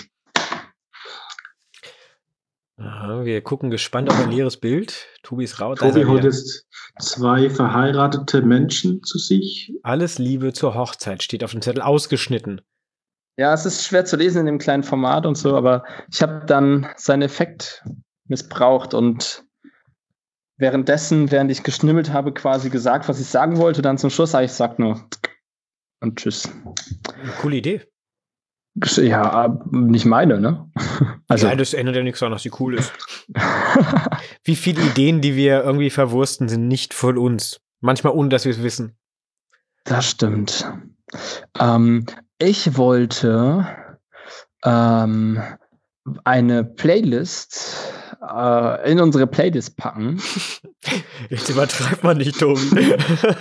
Aha, wir gucken gespannt auf ein leeres Bild. Tobi ist raus. Tobi holt jetzt zwei verheiratete Menschen zu sich. Alles Liebe zur Hochzeit steht auf dem Zettel ausgeschnitten. Ja, es ist schwer zu lesen in dem kleinen Format und so, aber ich habe dann seinen Effekt missbraucht und währenddessen, während ich geschnibbelt habe, quasi gesagt, was ich sagen wollte. Dann zum Schluss habe ich gesagt nur und tschüss. Eine coole Idee. Ja, nicht meine, ne? Also, ja, das ändert ja nichts daran, dass sie cool ist. Wie viele Ideen, die wir irgendwie verwursten, sind nicht von uns. Manchmal ohne, dass wir es wissen. Das stimmt. Ähm, ich wollte ähm, eine Playlist äh, in unsere Playlist packen. Jetzt übertreibt man nicht, Tobi.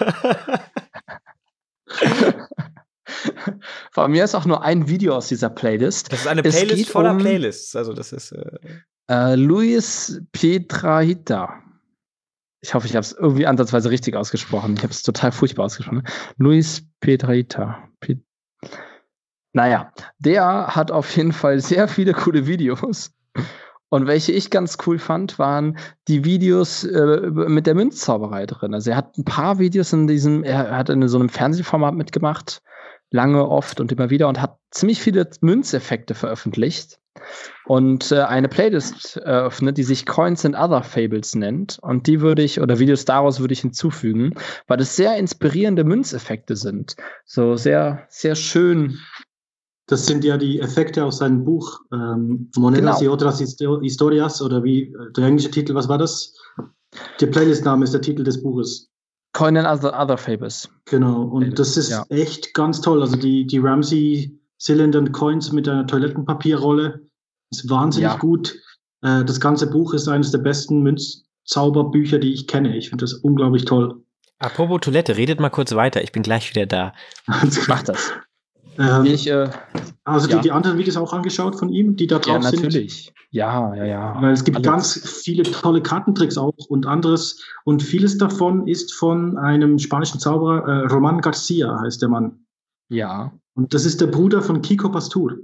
Bei mir ist auch nur ein Video aus dieser Playlist. Das ist eine Playlist voller um, Playlists. Also das ist äh äh, Luis Piedrahita. Ich hoffe, ich habe es irgendwie ansatzweise richtig ausgesprochen. Ich habe es total furchtbar ausgesprochen. Luis Piedrahita. Piet- naja, der hat auf jeden Fall sehr viele coole Videos. Und welche ich ganz cool fand, waren die Videos äh, mit der Münzzauberei drin. Also er hat ein paar Videos in diesem, er hat in so einem Fernsehformat mitgemacht, lange, oft und immer wieder und hat ziemlich viele Münzeffekte veröffentlicht. Und äh, eine Playlist eröffnet, die sich Coins and Other Fables nennt. Und die würde ich, oder Videos daraus würde ich hinzufügen, weil das sehr inspirierende Münzeffekte sind. So sehr, sehr schön. Das sind ja die Effekte aus seinem Buch ähm, Monedas Genau. y otras historias, oder wie der englische Titel, was war das? Der Playlist-Name ist der Titel des Buches. Coin and Other, other Fables. Genau, und das ist Ja. echt ganz toll. Also die, die Ramsey Cylinder Coins mit einer Toilettenpapierrolle ist wahnsinnig Ja. gut. Äh, das ganze Buch ist eines der besten Münzzauberbücher, die ich kenne. Ich finde das unglaublich toll. Apropos Toilette, redet mal kurz weiter. Ich bin gleich wieder da. Mach das. ähm, Ich, äh, also ja. die, die anderen Videos auch angeschaut von ihm, die da drauf ja, sind? natürlich. Ja, ja, ja. Weil es gibt Alles. ganz viele tolle Kartentricks auch und anderes. Und vieles davon ist von einem spanischen Zauberer, äh, Roman Garcia heißt der Mann. Ja. Und das ist der Bruder von Kiko Pastur.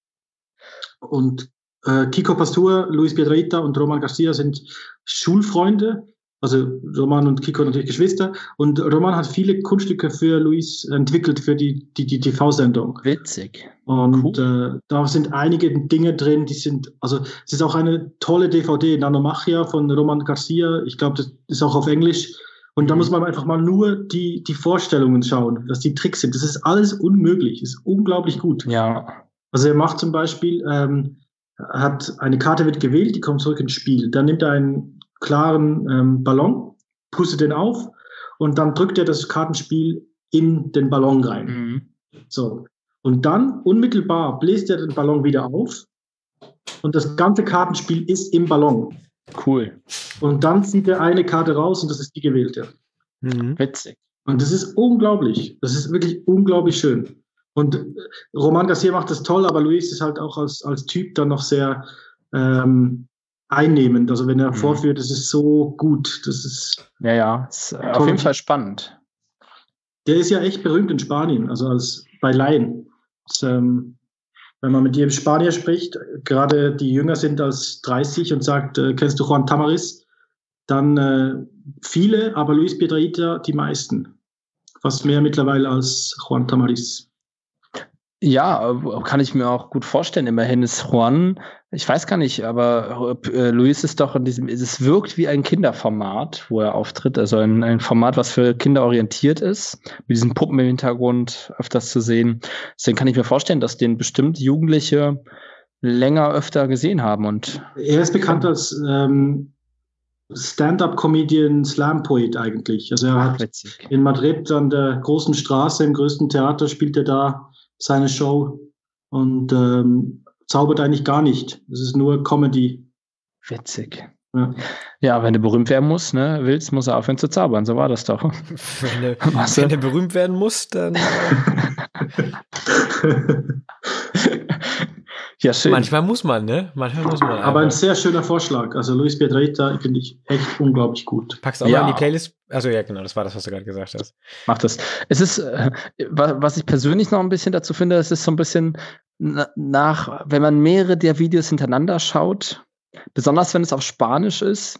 Und äh, Kiko Pastur, Luis Piedrahita und Roman Garcia sind Schulfreunde. Also Roman und Kiko natürlich Geschwister. Und Roman hat viele Kunststücke für Luis entwickelt für die, die, die T V-Sendung. Witzig. Und Cool. äh, da sind einige Dinge drin, die sind, also es ist auch eine tolle D V D, Nanomachia von Roman Garcia. Ich glaube, das ist auch auf Englisch. Und da muss man einfach mal nur die, die Vorstellungen schauen, was die Tricks sind. Das ist alles unmöglich, ist unglaublich gut. Ja. Also er macht zum Beispiel, ähm, hat eine Karte wird gewählt, die kommt zurück ins Spiel. Dann nimmt er einen klaren ähm, Ballon, pustet den auf und dann drückt er das Kartenspiel in den Ballon rein. Mhm. So. Und dann unmittelbar bläst er den Ballon wieder auf und das ganze Kartenspiel ist im Ballon. Cool. Und dann zieht er eine Karte raus und das ist die gewählte. Mhm. Witzig. Und das ist unglaublich. Das ist wirklich unglaublich schön. Und äh, Roman Garcia macht das toll, aber Luis ist halt auch als, als Typ dann noch sehr ähm, einnehmend. Also wenn er Mhm. vorführt, das ist so gut. Das ist, Ja, ja. Ist äh, auf Toll. jeden Fall spannend. der ist ja echt berühmt in Spanien, also als bei Laien. Das, ähm, wenn man mit jedem Spanier spricht, gerade die jünger sind als dreißig und sagt, äh, kennst du Juan Tamariz? Dann äh, viele, aber Luis Piedrahita die meisten. Fast mehr mittlerweile als Juan Tamariz. Ja, äh, kann ich mir auch gut vorstellen. Immerhin ist Juan, ich weiß gar nicht, aber äh, Luis ist doch in diesem, es wirkt wie ein Kinderformat, wo er auftritt. Also ein, ein Format, was für Kinder orientiert ist, mit diesen Puppen im Hintergrund öfters zu sehen. Deswegen kann ich mir vorstellen, dass den bestimmt Jugendliche länger öfter gesehen haben. Und Er ist bekannt als ähm, Stand-up-Comedian, Slam-Poet eigentlich. Also er hat witzig. in Madrid an der großen Straße, im größten Theater, spielt er da seine Show und ähm, zaubert eigentlich gar nicht. Es ist nur Comedy. Witzig. Ja. Ja, wenn du berühmt werden musst, ne, willst, muss er aufhören zu zaubern. So war das doch. Wenn du, Was? wenn du berühmt werden musst, dann. Ja, schön. Manchmal muss man, ne? Manchmal muss man. Aber ein einfach. sehr schöner Vorschlag. Also Luis Piedrahita finde ich echt unglaublich gut. Packst du auch Ja. mal in die Playlist? Also ja, genau, das war das, was du gerade gesagt hast. Macht das. Es ist, äh, wa- was ich persönlich noch ein bisschen dazu finde, es ist so ein bisschen na- nach, wenn man mehrere der Videos hintereinander schaut, besonders wenn es auf Spanisch ist,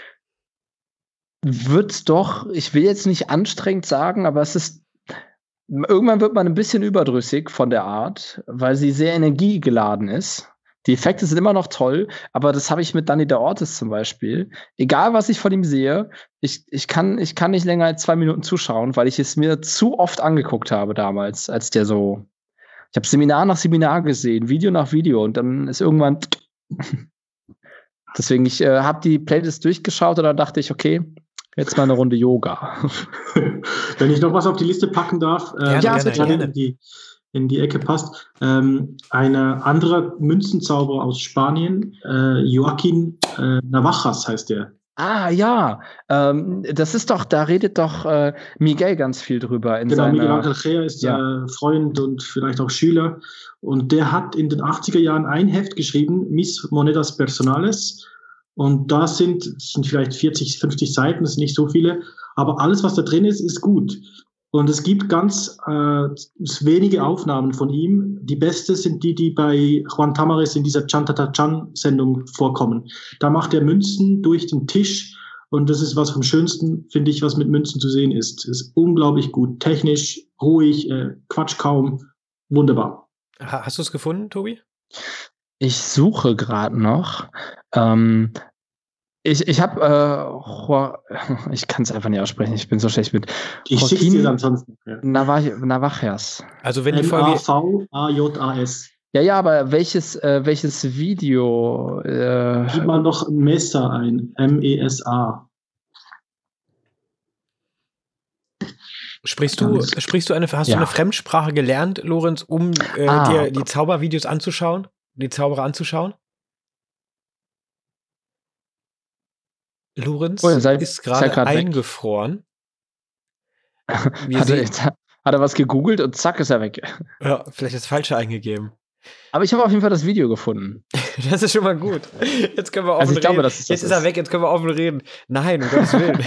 wird's doch, ich will jetzt nicht anstrengend sagen, aber es ist, irgendwann wird man ein bisschen überdrüssig von der Art, weil sie sehr energiegeladen ist. Die Effekte sind immer noch toll, aber das habe ich mit Danny de Ortiz zum Beispiel. Egal, was ich von ihm sehe, ich, ich, kann, ich kann nicht länger als zwei Minuten zuschauen, weil ich es mir zu oft angeguckt habe damals, als der so. Ich habe Seminar nach Seminar gesehen, Video nach Video und dann ist irgendwann. Deswegen, ich äh, habe die Playlist durchgeschaut und dann dachte ich, okay, jetzt mal eine Runde Yoga. Wenn ich noch was auf die Liste packen darf, äh, Gerne, was gerne, gerade gerne. in die, in die Ecke passt. Ähm, ein anderer Münzenzauberer aus Spanien, äh, Joaquin äh, Navajas heißt der. Ah, ja. Ähm, das ist doch, da redet doch äh, Miguel ganz viel drüber. In Genau, Miguel seiner, Angel Gea ist Ja. äh, Freund und vielleicht auch Schüler. Und der hat in den achtziger Jahren ein Heft geschrieben, Mis Monedas Personales. Und da sind, sind vielleicht vierzig, fünfzig Seiten, das sind nicht so viele, aber alles, was da drin ist, ist gut. Und es gibt ganz äh, wenige Aufnahmen von ihm. Die beste sind die, die bei Juan Tamares in dieser Chan-Tata-Chan-Sendung vorkommen. Da macht er Münzen durch den Tisch und das ist was vom Schönsten, finde ich, was mit Münzen zu sehen ist. Es ist unglaublich gut, technisch, ruhig, äh, Quatsch kaum, wunderbar. Hast du es gefunden, Tobi? Ich suche gerade noch. Ähm, ich ich habe, äh, ich kann es einfach nicht aussprechen, ich bin so schlecht mit. Ich schicke dir dann sonst. Ja. Navajas. Also wenn die N Folge. A V A J A S. Ja, ja, aber welches, äh, welches Video? Äh, Gib mal noch Mesa ein. M E S A. Sprichst du, sprichst du eine, hast Ja. du eine Fremdsprache gelernt, Lorenz, um äh, Ah. dir die Zaubervideos anzuschauen? Die Zauberer anzuschauen? Lorenz Oh, ihr seid- ist seid gerade grad weg. eingefroren. Wir hat, er, sehen, jetzt, hat er was gegoogelt und zack ist er weg. ja, vielleicht das Falsche eingegeben. Aber ich habe auf jeden Fall das Video gefunden. Das ist schon mal gut. Jetzt können wir offen Also ich reden. glaube, dass es das jetzt ist er ist. weg, jetzt können wir offen reden. Nein, um Gottes Willen.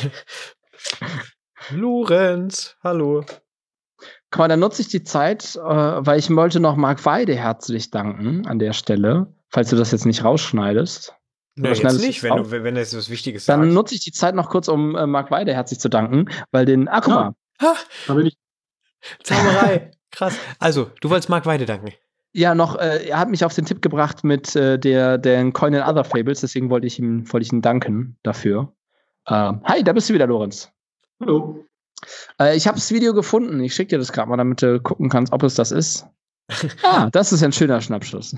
Lorenz, hallo. Guck mal, dann nutze ich die Zeit, äh, weil ich wollte noch Marc Weide herzlich danken an der Stelle, falls du das jetzt nicht rausschneidest. Nee, Oder schneidest jetzt du nicht, es wenn raus? du, wenn du jetzt was Wichtiges Dann sagst. nutze ich die Zeit noch kurz, um äh, Marc Weide herzlich zu danken, weil den, ah, guck Ja. mal, Ha, Da bin ich. Zauberei. Krass. Also, du wolltest Marc Weide danken. ja, noch, äh, er hat mich auf den Tipp gebracht mit äh, der, den Coin and Other Fables, deswegen wollte ich ihm, wollte ich ihm danken dafür. Ähm, hi, da bist du wieder, Lorenz. Hallo. Äh, ich habe das Video gefunden. Ich schicke dir das gerade mal, damit du gucken kannst, ob es das ist. Ah, das ist ein schöner Schnappschuss.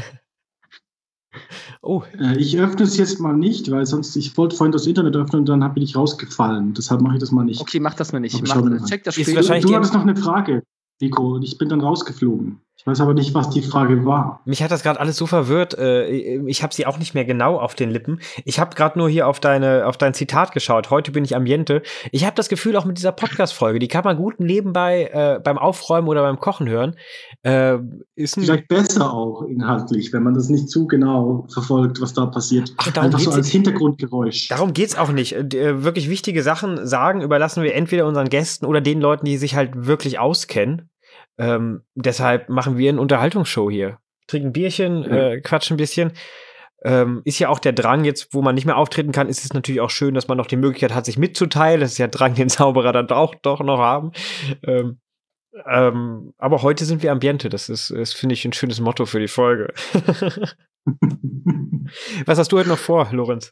Oh, Äh, ich öffne es jetzt mal nicht, weil sonst, ich wollte vorhin das Internet öffnen und dann bin ich rausgefallen. Deshalb mache ich das mal nicht. Okay, mach das mal nicht. Aber Mach, schau mal. check das Ist Spiel. wahrscheinlich- Du die- hattest noch eine Frage, Nico, und ich bin dann rausgeflogen. Ich weiß aber nicht, was die Frage war. mich hat das gerade alles so verwirrt. äh, Ich habe sie auch nicht mehr genau auf den Lippen. Ich habe gerade nur hier auf deine, auf dein Zitat geschaut. Heute bin ich Ambiente. Ich habe das Gefühl, auch mit dieser Podcast-Folge, die kann man gut nebenbei äh, beim Aufräumen oder beim Kochen hören. Äh, ist ein, Vielleicht besser auch inhaltlich, wenn man das nicht zu genau verfolgt, was da passiert. Ach, darum Einfach so geht's als nicht. Hintergrundgeräusch. Darum geht's auch nicht. Äh, wirklich wichtige Sachen sagen überlassen wir entweder unseren Gästen oder den Leuten, die sich halt wirklich auskennen. Ähm, deshalb machen wir eine Unterhaltungsshow hier. Trinken ein Bierchen, Ja. äh, quatschen ein bisschen. Ähm, ist ja auch der Drang jetzt, wo man nicht mehr auftreten kann, ist es natürlich auch schön, dass man noch die Möglichkeit hat, sich mitzuteilen. Das ist ja Drang, den Zauberer dann auch doch noch haben. Ähm, ähm, aber heute sind wir Ambiente. Das ist, ist finde ich, ein schönes Motto für die Folge. Was hast du heute noch vor, Lorenz?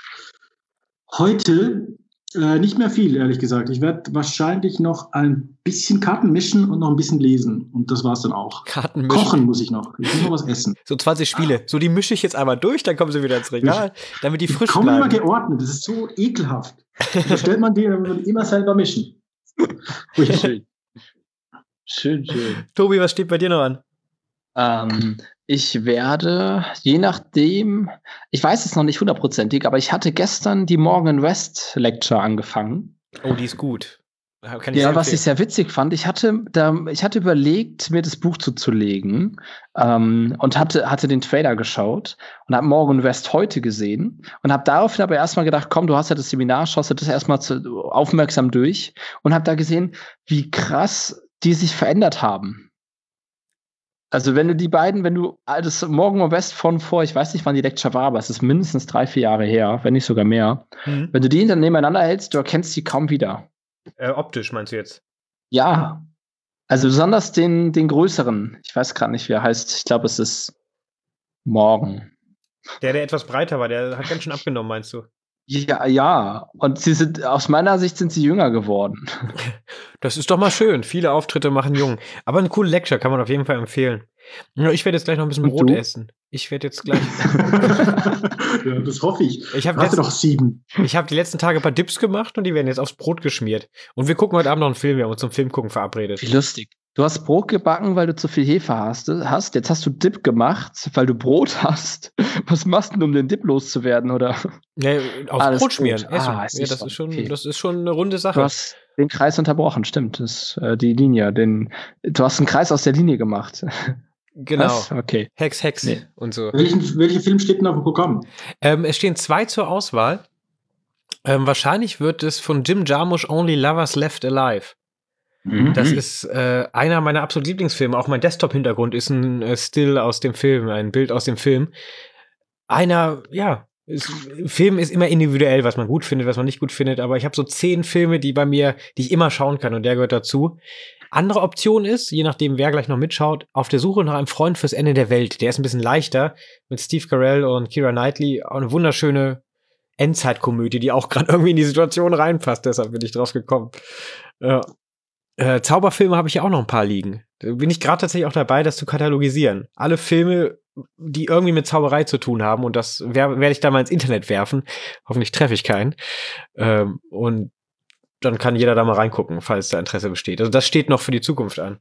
Heute äh, nicht mehr viel, ehrlich gesagt. Ich werde wahrscheinlich noch ein bisschen Karten mischen und noch ein bisschen lesen. Und das war's dann auch. Karten mischen. Kochen muss ich noch. Ich muss noch was essen. So zwanzig Spiele. So, die mische ich jetzt einmal durch, dann kommen sie wieder ins Regal, damit die Die frisch kommen immer bleiben. geordnet. Das ist so ekelhaft. Da stellt man die aber immer selber mischen. Ui. Schön. Schön, schön. Tobi, was steht bei dir noch an? Ähm, ich werde, je nachdem, ich weiß es noch nicht hundertprozentig, aber ich hatte gestern die Morgan West Lecture angefangen. Oh, die ist gut. Kann ich Ja, sehr was ich empfehlen. sehr witzig fand, ich hatte, da, ich hatte überlegt, mir das Buch zuzulegen ähm, und hatte, hatte den Trailer geschaut und habe Morgan West heute gesehen und habe daraufhin aber erstmal gedacht, komm, du hast ja das Seminar, schaust dir das erstmal zu, aufmerksam durch und habe da gesehen, wie krass die sich verändert haben. Also wenn du die beiden, wenn du das Morgan West von vor, ich weiß nicht, wann die Lecture war, aber es ist mindestens drei, vier Jahre her, wenn nicht sogar mehr, Mhm. wenn du die dann nebeneinander hältst, du erkennst die kaum wieder. Äh, optisch meinst du jetzt? Ja, also besonders den, den größeren. Ich weiß gerade nicht, wie er heißt. Ich glaube, es ist Morgan. Der, der etwas breiter war, der hat ganz schön abgenommen, meinst du? Ja, ja. Und sie sind, aus meiner Sicht sind sie jünger geworden. Das ist doch mal schön. Viele Auftritte machen jung. Aber eine coole Lecture kann man auf jeden Fall empfehlen. Ja, ich werde jetzt gleich noch ein bisschen Und Brot du? essen. Ich werde jetzt gleich. Ja, das hoffe ich. Ich habe Hast du letzt, noch sieben? ich hab die letzten Tage ein paar Dips gemacht und die werden jetzt aufs Brot geschmiert. Und wir gucken heute Abend noch einen Film. Wir haben uns zum Film gucken verabredet. Wie lustig. Du hast Brot gebacken, weil du zu viel Hefe hast. hast. Jetzt hast du Dip gemacht, weil du Brot hast. Was machst du, um den Dip loszuwerden, oder? Ja, aufs Alles Brot schmieren. gut. Essen. Ah, es ja, ist das, schon ist schon, okay. das ist schon eine runde Du Sache. hast den Kreis unterbrochen, stimmt. Das ist äh, die Linie. Den, du hast einen Kreis aus der Linie gemacht. Genau. Was? Okay. Hex, Hex Nee. und so. Welchen, welche Film steht denn auf dem Programm? Ähm, es stehen zwei zur Auswahl. Ähm, wahrscheinlich wird es von Jim Jarmusch Only Lovers Left Alive. Mhm. Das ist äh, einer meiner absoluten Lieblingsfilme. Auch mein Desktop-Hintergrund ist ein äh, Still aus dem Film, ein Bild aus dem Film. Einer, ja, ist, Film ist immer individuell, was man gut findet, was man nicht gut findet. Aber ich habe so zehn Filme, die bei mir, die ich immer schauen kann und der gehört dazu. Andere Option ist, je nachdem, wer gleich noch mitschaut, Auf der Suche nach einem Freund fürs Ende der Welt. Der ist ein bisschen leichter mit Steve Carell und Keira Knightley. Auch eine wunderschöne Endzeitkomödie, die auch gerade irgendwie in die Situation reinpasst. Deshalb bin ich drauf gekommen. Ja. Äh, Zauberfilme habe ich ja auch noch ein paar liegen. Da bin ich gerade tatsächlich auch dabei, das zu katalogisieren. Alle Filme, die irgendwie mit Zauberei zu tun haben, und das wer- werde ich da mal ins Internet werfen. Hoffentlich treffe ich keinen. Ähm, und dann kann jeder da mal reingucken, falls da Interesse besteht. Also das steht noch für die Zukunft an.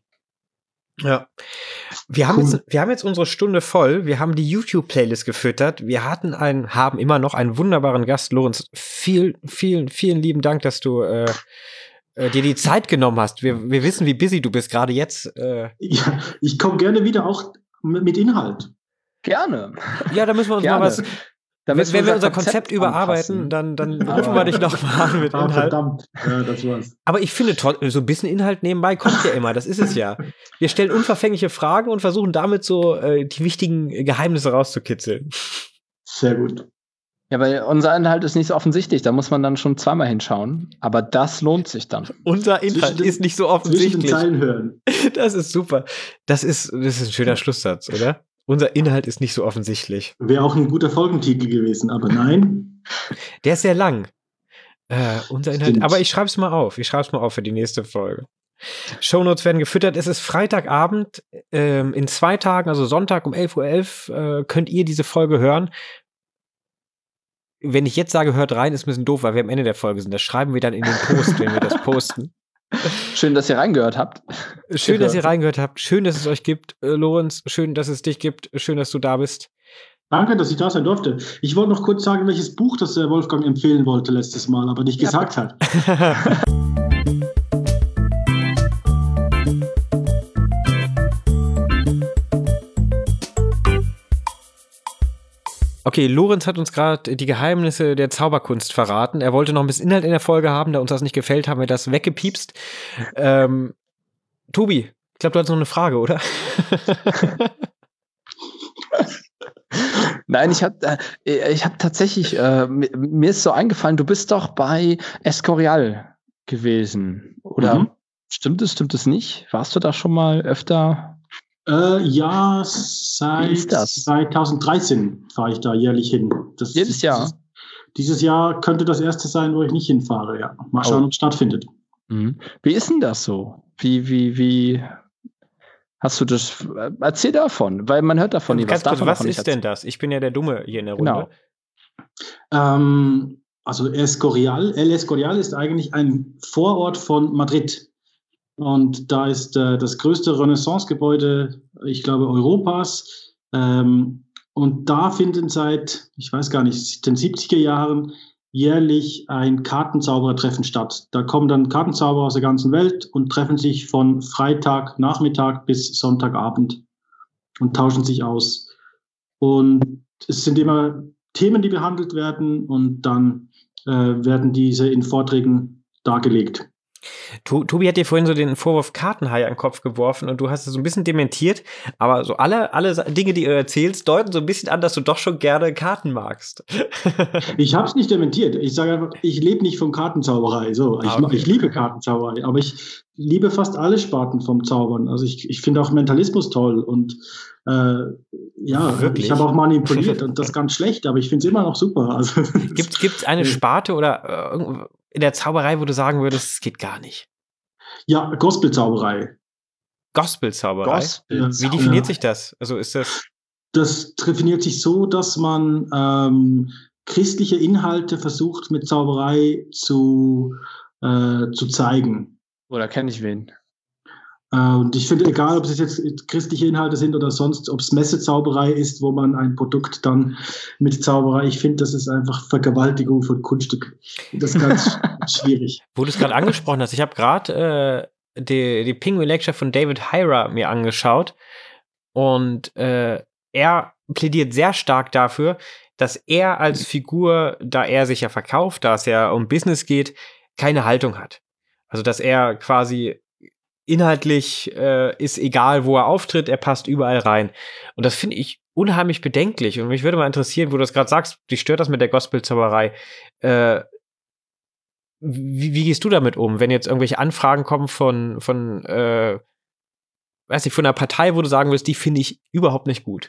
Ja. Wir haben, Cool. jetzt, wir haben jetzt unsere Stunde voll. Wir haben die YouTube-Playlist gefüttert. Wir hatten einen, haben immer noch einen wunderbaren Gast. Lorenz, vielen, vielen, vielen lieben Dank, dass du äh, äh, dir die Zeit genommen hast. Wir, wir wissen, wie busy du bist, gerade jetzt. Äh, Ja, ich komme gerne wieder auch mit, mit Inhalt. Gerne. ja, da müssen wir uns Gerne. mal was. Da Wenn, müssen wenn wir unser Konzept, überarbeiten, anpassen. dann, dann Ah. rufen wir dich noch mal an mit Ah, Inhalt. verdammt. Ja, das war's. Aber ich finde, to- so ein bisschen Inhalt nebenbei kommt ja immer. Das ist es ja. Wir stellen unverfängliche Fragen und versuchen damit so äh, die wichtigen Geheimnisse rauszukitzeln. Sehr gut. Ja, weil unser Inhalt ist nicht so offensichtlich. Da muss man dann schon zweimal hinschauen. Aber das lohnt sich dann. Unser Inhalt Zwischen den- ist nicht so Zwischen den offensichtlich. Zeilen hören. Das ist super. Das ist, das ist ein schöner Schlusssatz, oder? Unser Inhalt ist nicht so offensichtlich. Wäre auch ein guter Folgentitel gewesen, aber nein. Der ist sehr lang. Äh, unser Inhalt. Stimmt. Aber ich schreib's mal auf. Ich schreib's mal auf für die nächste Folge. Shownotes werden gefüttert. Es ist Freitagabend. Ähm, in zwei Tagen, also Sonntag um elf Uhr elf, äh, könnt ihr diese Folge hören. Wenn ich jetzt sage, hört rein, ist ein bisschen doof, weil wir am Ende der Folge sind. Das schreiben wir dann in den Post, wenn wir das posten. Schön, dass ihr reingehört habt. Schön, dass ihr reingehört habt. Schön, dass es euch gibt. Äh, Lorenz, schön, dass es dich gibt. Schön, dass du da bist. Danke, dass ich da sein durfte. Ich wollte noch kurz sagen, welches Buch das der Wolfgang empfehlen wollte letztes Mal, aber nicht Ja, gesagt hat. Okay, Lorenz hat uns gerade die Geheimnisse der Zauberkunst verraten. Er wollte noch ein bisschen Inhalt in der Folge haben, da uns das nicht gefällt, haben wir das weggepiepst. Ähm, Tobi, ich glaube, du hast noch eine Frage, oder? Nein, ich habe äh, ich hab tatsächlich, äh, mir, mir ist so eingefallen, du bist doch bei Escorial gewesen. Oder Mhm. stimmt es, stimmt es nicht? Warst du da schon mal öfter? Äh, ja, Wie seit ist das? zweitausenddreizehn fahre ich da jährlich hin. Das, Jedes Jahr? Dieses, dieses Jahr könnte das erste sein, wo ich nicht hinfahre, ja. Mal schauen, Oh. ob es stattfindet. Mhm. Wie ist denn das so? Wie, wie, wie hast du das? äh, Erzähl davon, weil man hört davon nie was. Ganz kurz, Darf man was davon nicht ist denn das? Ich bin ja der Dumme hier in der Genau. Runde. Ähm, also Escorial, El Escorial ist eigentlich ein Vorort von Madrid. Und da ist äh, das größte Renaissance-Gebäude, ich glaube, Europas. Ähm, und da finden seit, ich weiß gar nicht, den siebziger Jahren jährlich ein Kartenzauberertreffen statt. Da kommen dann Kartenzauberer aus der ganzen Welt und treffen sich von Freitag Nachmittag bis Sonntagabend und tauschen sich aus. Und es sind immer Themen, die behandelt werden, und dann äh, werden diese in Vorträgen dargelegt. To- Tobi hat dir vorhin so den Vorwurf Kartenhai an den Kopf geworfen und du hast es so ein bisschen dementiert, aber so alle, alle Sa- Dinge, die du erzählst, deuten so ein bisschen an, dass du doch schon gerne Karten magst. Ich habe es nicht dementiert. Ich sage einfach, ich lebe nicht von Kartenzauberei. So, ich, Ah, okay. ich liebe Kartenzauberei, aber ich liebe fast alle Sparten vom Zaubern. Also ich, ich finde auch Mentalismus toll und äh, ja, Wirklich? ich habe auch manipuliert und das ganz schlecht, aber ich finde es immer noch super. Also, Gibt es eine Sparte oder äh, irgendwo in der Zauberei, wo du sagen würdest, es geht gar nicht? ja, Gospelzauberei. Gospel-Zauberei? Gospel. Wie definiert Ja. sich das? Also ist das. Das definiert sich so, dass man ähm, christliche Inhalte versucht mit Zauberei zu, äh, zu zeigen. Oder kenne ich wen? Äh, und ich finde, egal, ob es jetzt christliche Inhalte sind oder sonst, ob es Messezauberei ist, wo man ein Produkt dann mit Zauberei, ich finde, das ist einfach Vergewaltigung von Kunststück. Das ist ganz schwierig. Wo du es gerade angesprochen hast, ich habe gerade äh, die, die Penguin Lecture von David Hyra mir angeschaut Und äh, er plädiert sehr stark dafür, dass er als Figur, da er sich ja verkauft, da es ja um Business geht, keine Haltung hat. Also, dass er quasi inhaltlich äh, ist egal, wo er auftritt, er passt überall rein. Und das finde ich unheimlich bedenklich. Und mich würde mal interessieren, wo du das gerade sagst, dich stört das mit der Gospelzauberei. Äh, wie, wie gehst du damit um, wenn jetzt irgendwelche Anfragen kommen von, von äh, weiß nicht, von einer Partei, wo du sagen willst, die finde ich überhaupt nicht gut?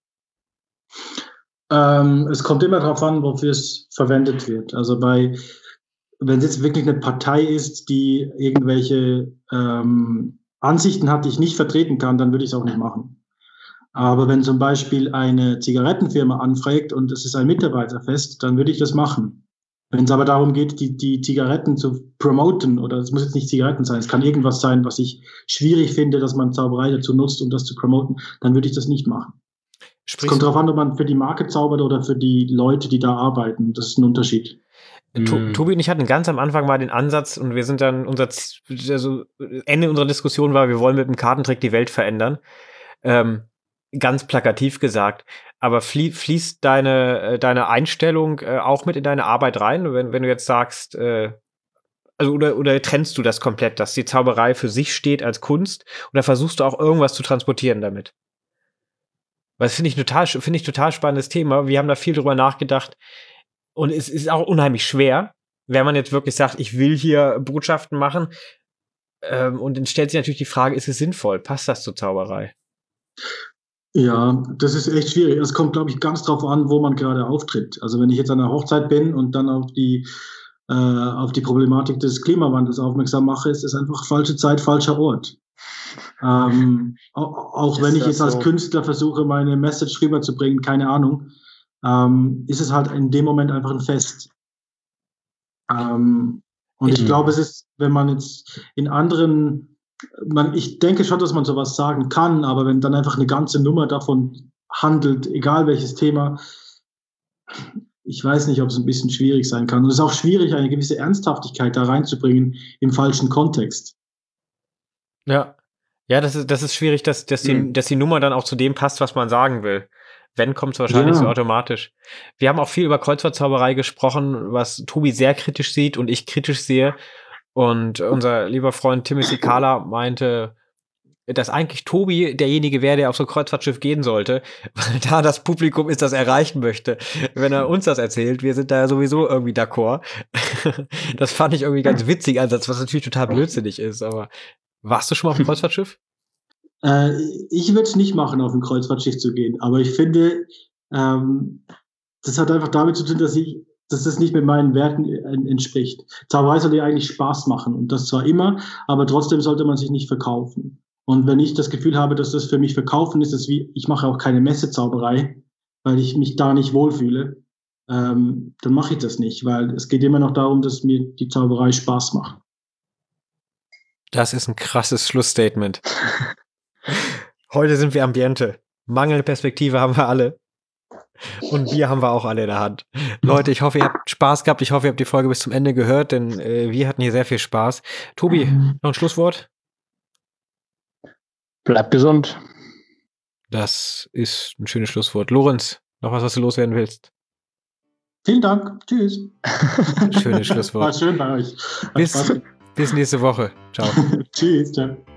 Ähm, es kommt immer darauf an, wofür es verwendet wird. Also bei, wenn es jetzt wirklich eine Partei ist, die irgendwelche ähm, Ansichten hat, die ich nicht vertreten kann, dann würde ich es auch nicht machen. Aber wenn zum Beispiel eine Zigarettenfirma anfragt und es ist ein Mitarbeiterfest, dann würde ich das machen. Wenn es aber darum geht, die, die Zigaretten zu promoten, oder es muss jetzt nicht Zigaretten sein, es kann irgendwas sein, was ich schwierig finde, dass man Zauberei dazu nutzt, um das zu promoten, dann würde ich das nicht machen. Es kommt darauf an, ob man für die Marke zaubert oder für die Leute, die da arbeiten. Das ist ein Unterschied. To- Tobi und ich hatten ganz am Anfang mal den Ansatz und wir sind dann, unser Z- also Ende unserer Diskussion war, wir wollen mit dem Kartentrick die Welt verändern. Ähm, ganz plakativ gesagt. Aber flie- fließt deine, äh, deine Einstellung äh, auch mit in deine Arbeit rein, wenn, wenn du jetzt sagst, äh, also oder, oder trennst du das komplett, dass die Zauberei für sich steht als Kunst, oder versuchst du auch irgendwas zu transportieren damit? Weil das finde ich total, finde ich total spannendes Thema. Wir haben da viel drüber nachgedacht. Und es ist auch unheimlich schwer, wenn man jetzt wirklich sagt, ich will hier Botschaften machen. Ähm, und dann stellt sich natürlich die Frage, ist es sinnvoll? Passt das zur Zauberei? Ja, das ist echt schwierig. Es kommt, glaube ich, ganz drauf an, wo man gerade auftritt. Also wenn ich jetzt an einer Hochzeit bin und dann auf die, äh, auf die Problematik des Klimawandels aufmerksam mache, ist es einfach falsche Zeit, falscher Ort. Ähm, auch auch wenn ich jetzt als so? Künstler versuche, meine Message rüberzubringen, keine Ahnung, ähm, ist es halt in dem Moment einfach ein Fest. Ähm, und ich Mhm. glaube, es ist, wenn man jetzt in anderen, man, ich denke schon, dass man sowas sagen kann, aber wenn dann einfach eine ganze Nummer davon handelt, egal welches Thema, ich weiß nicht, ob es ein bisschen schwierig sein kann. Und es ist auch schwierig, eine gewisse Ernsthaftigkeit da reinzubringen im falschen Kontext. Ja. Ja, das ist, das ist schwierig, dass, dass, die, Mhm. dass die Nummer dann auch zu dem passt, was man sagen will. Wenn, kommt es wahrscheinlich Ja. so automatisch. Wir haben auch viel über Kreuzwortzauberei gesprochen, was Tobi sehr kritisch sieht und ich kritisch sehe. Und unser lieber Freund Timothy Kahler meinte, dass eigentlich Tobi derjenige wäre, der auf so ein Kreuzfahrtschiff gehen sollte, weil da das Publikum ist, das er erreichen möchte. Wenn er uns das erzählt, wir sind da ja sowieso irgendwie d'accord. Das fand ich irgendwie ganz witzig, Ansatz, was natürlich total blödsinnig ist. Aber warst du schon mal auf dem Kreuzfahrtschiff? Äh, ich würde es nicht machen, auf ein Kreuzfahrtschiff zu gehen, aber ich finde, ähm, das hat einfach damit zu tun, dass ich, dass das nicht mit meinen Werten äh, entspricht. Zauberei soll ja eigentlich Spaß machen und das zwar immer, aber trotzdem sollte man sich nicht verkaufen. Und wenn ich das Gefühl habe, dass das für mich verkaufen ist, ist wie, ich mache auch keine Messezauberei, weil ich mich da nicht wohlfühle, ähm, dann mache ich das nicht, weil es geht immer noch darum, dass mir die Zauberei Spaß macht. Das ist ein krasses Schlussstatement. Heute sind wir Ambiente. Mangelnde Perspektive haben wir alle. Und Bier haben wir auch alle in der Hand. Leute, ich hoffe, ihr habt Spaß gehabt. Ich hoffe, ihr habt die Folge bis zum Ende gehört, denn äh, wir hatten hier sehr viel Spaß. Tobi, noch ein Schlusswort? Bleibt gesund. Das ist ein schönes Schlusswort. Lorenz, noch was, was du loswerden willst? Vielen Dank. Tschüss. Schönes Schlusswort. War schön bei euch. Hat Bis, Spaß gemacht. bis nächste Woche. Ciao. Tschüss. Ciao.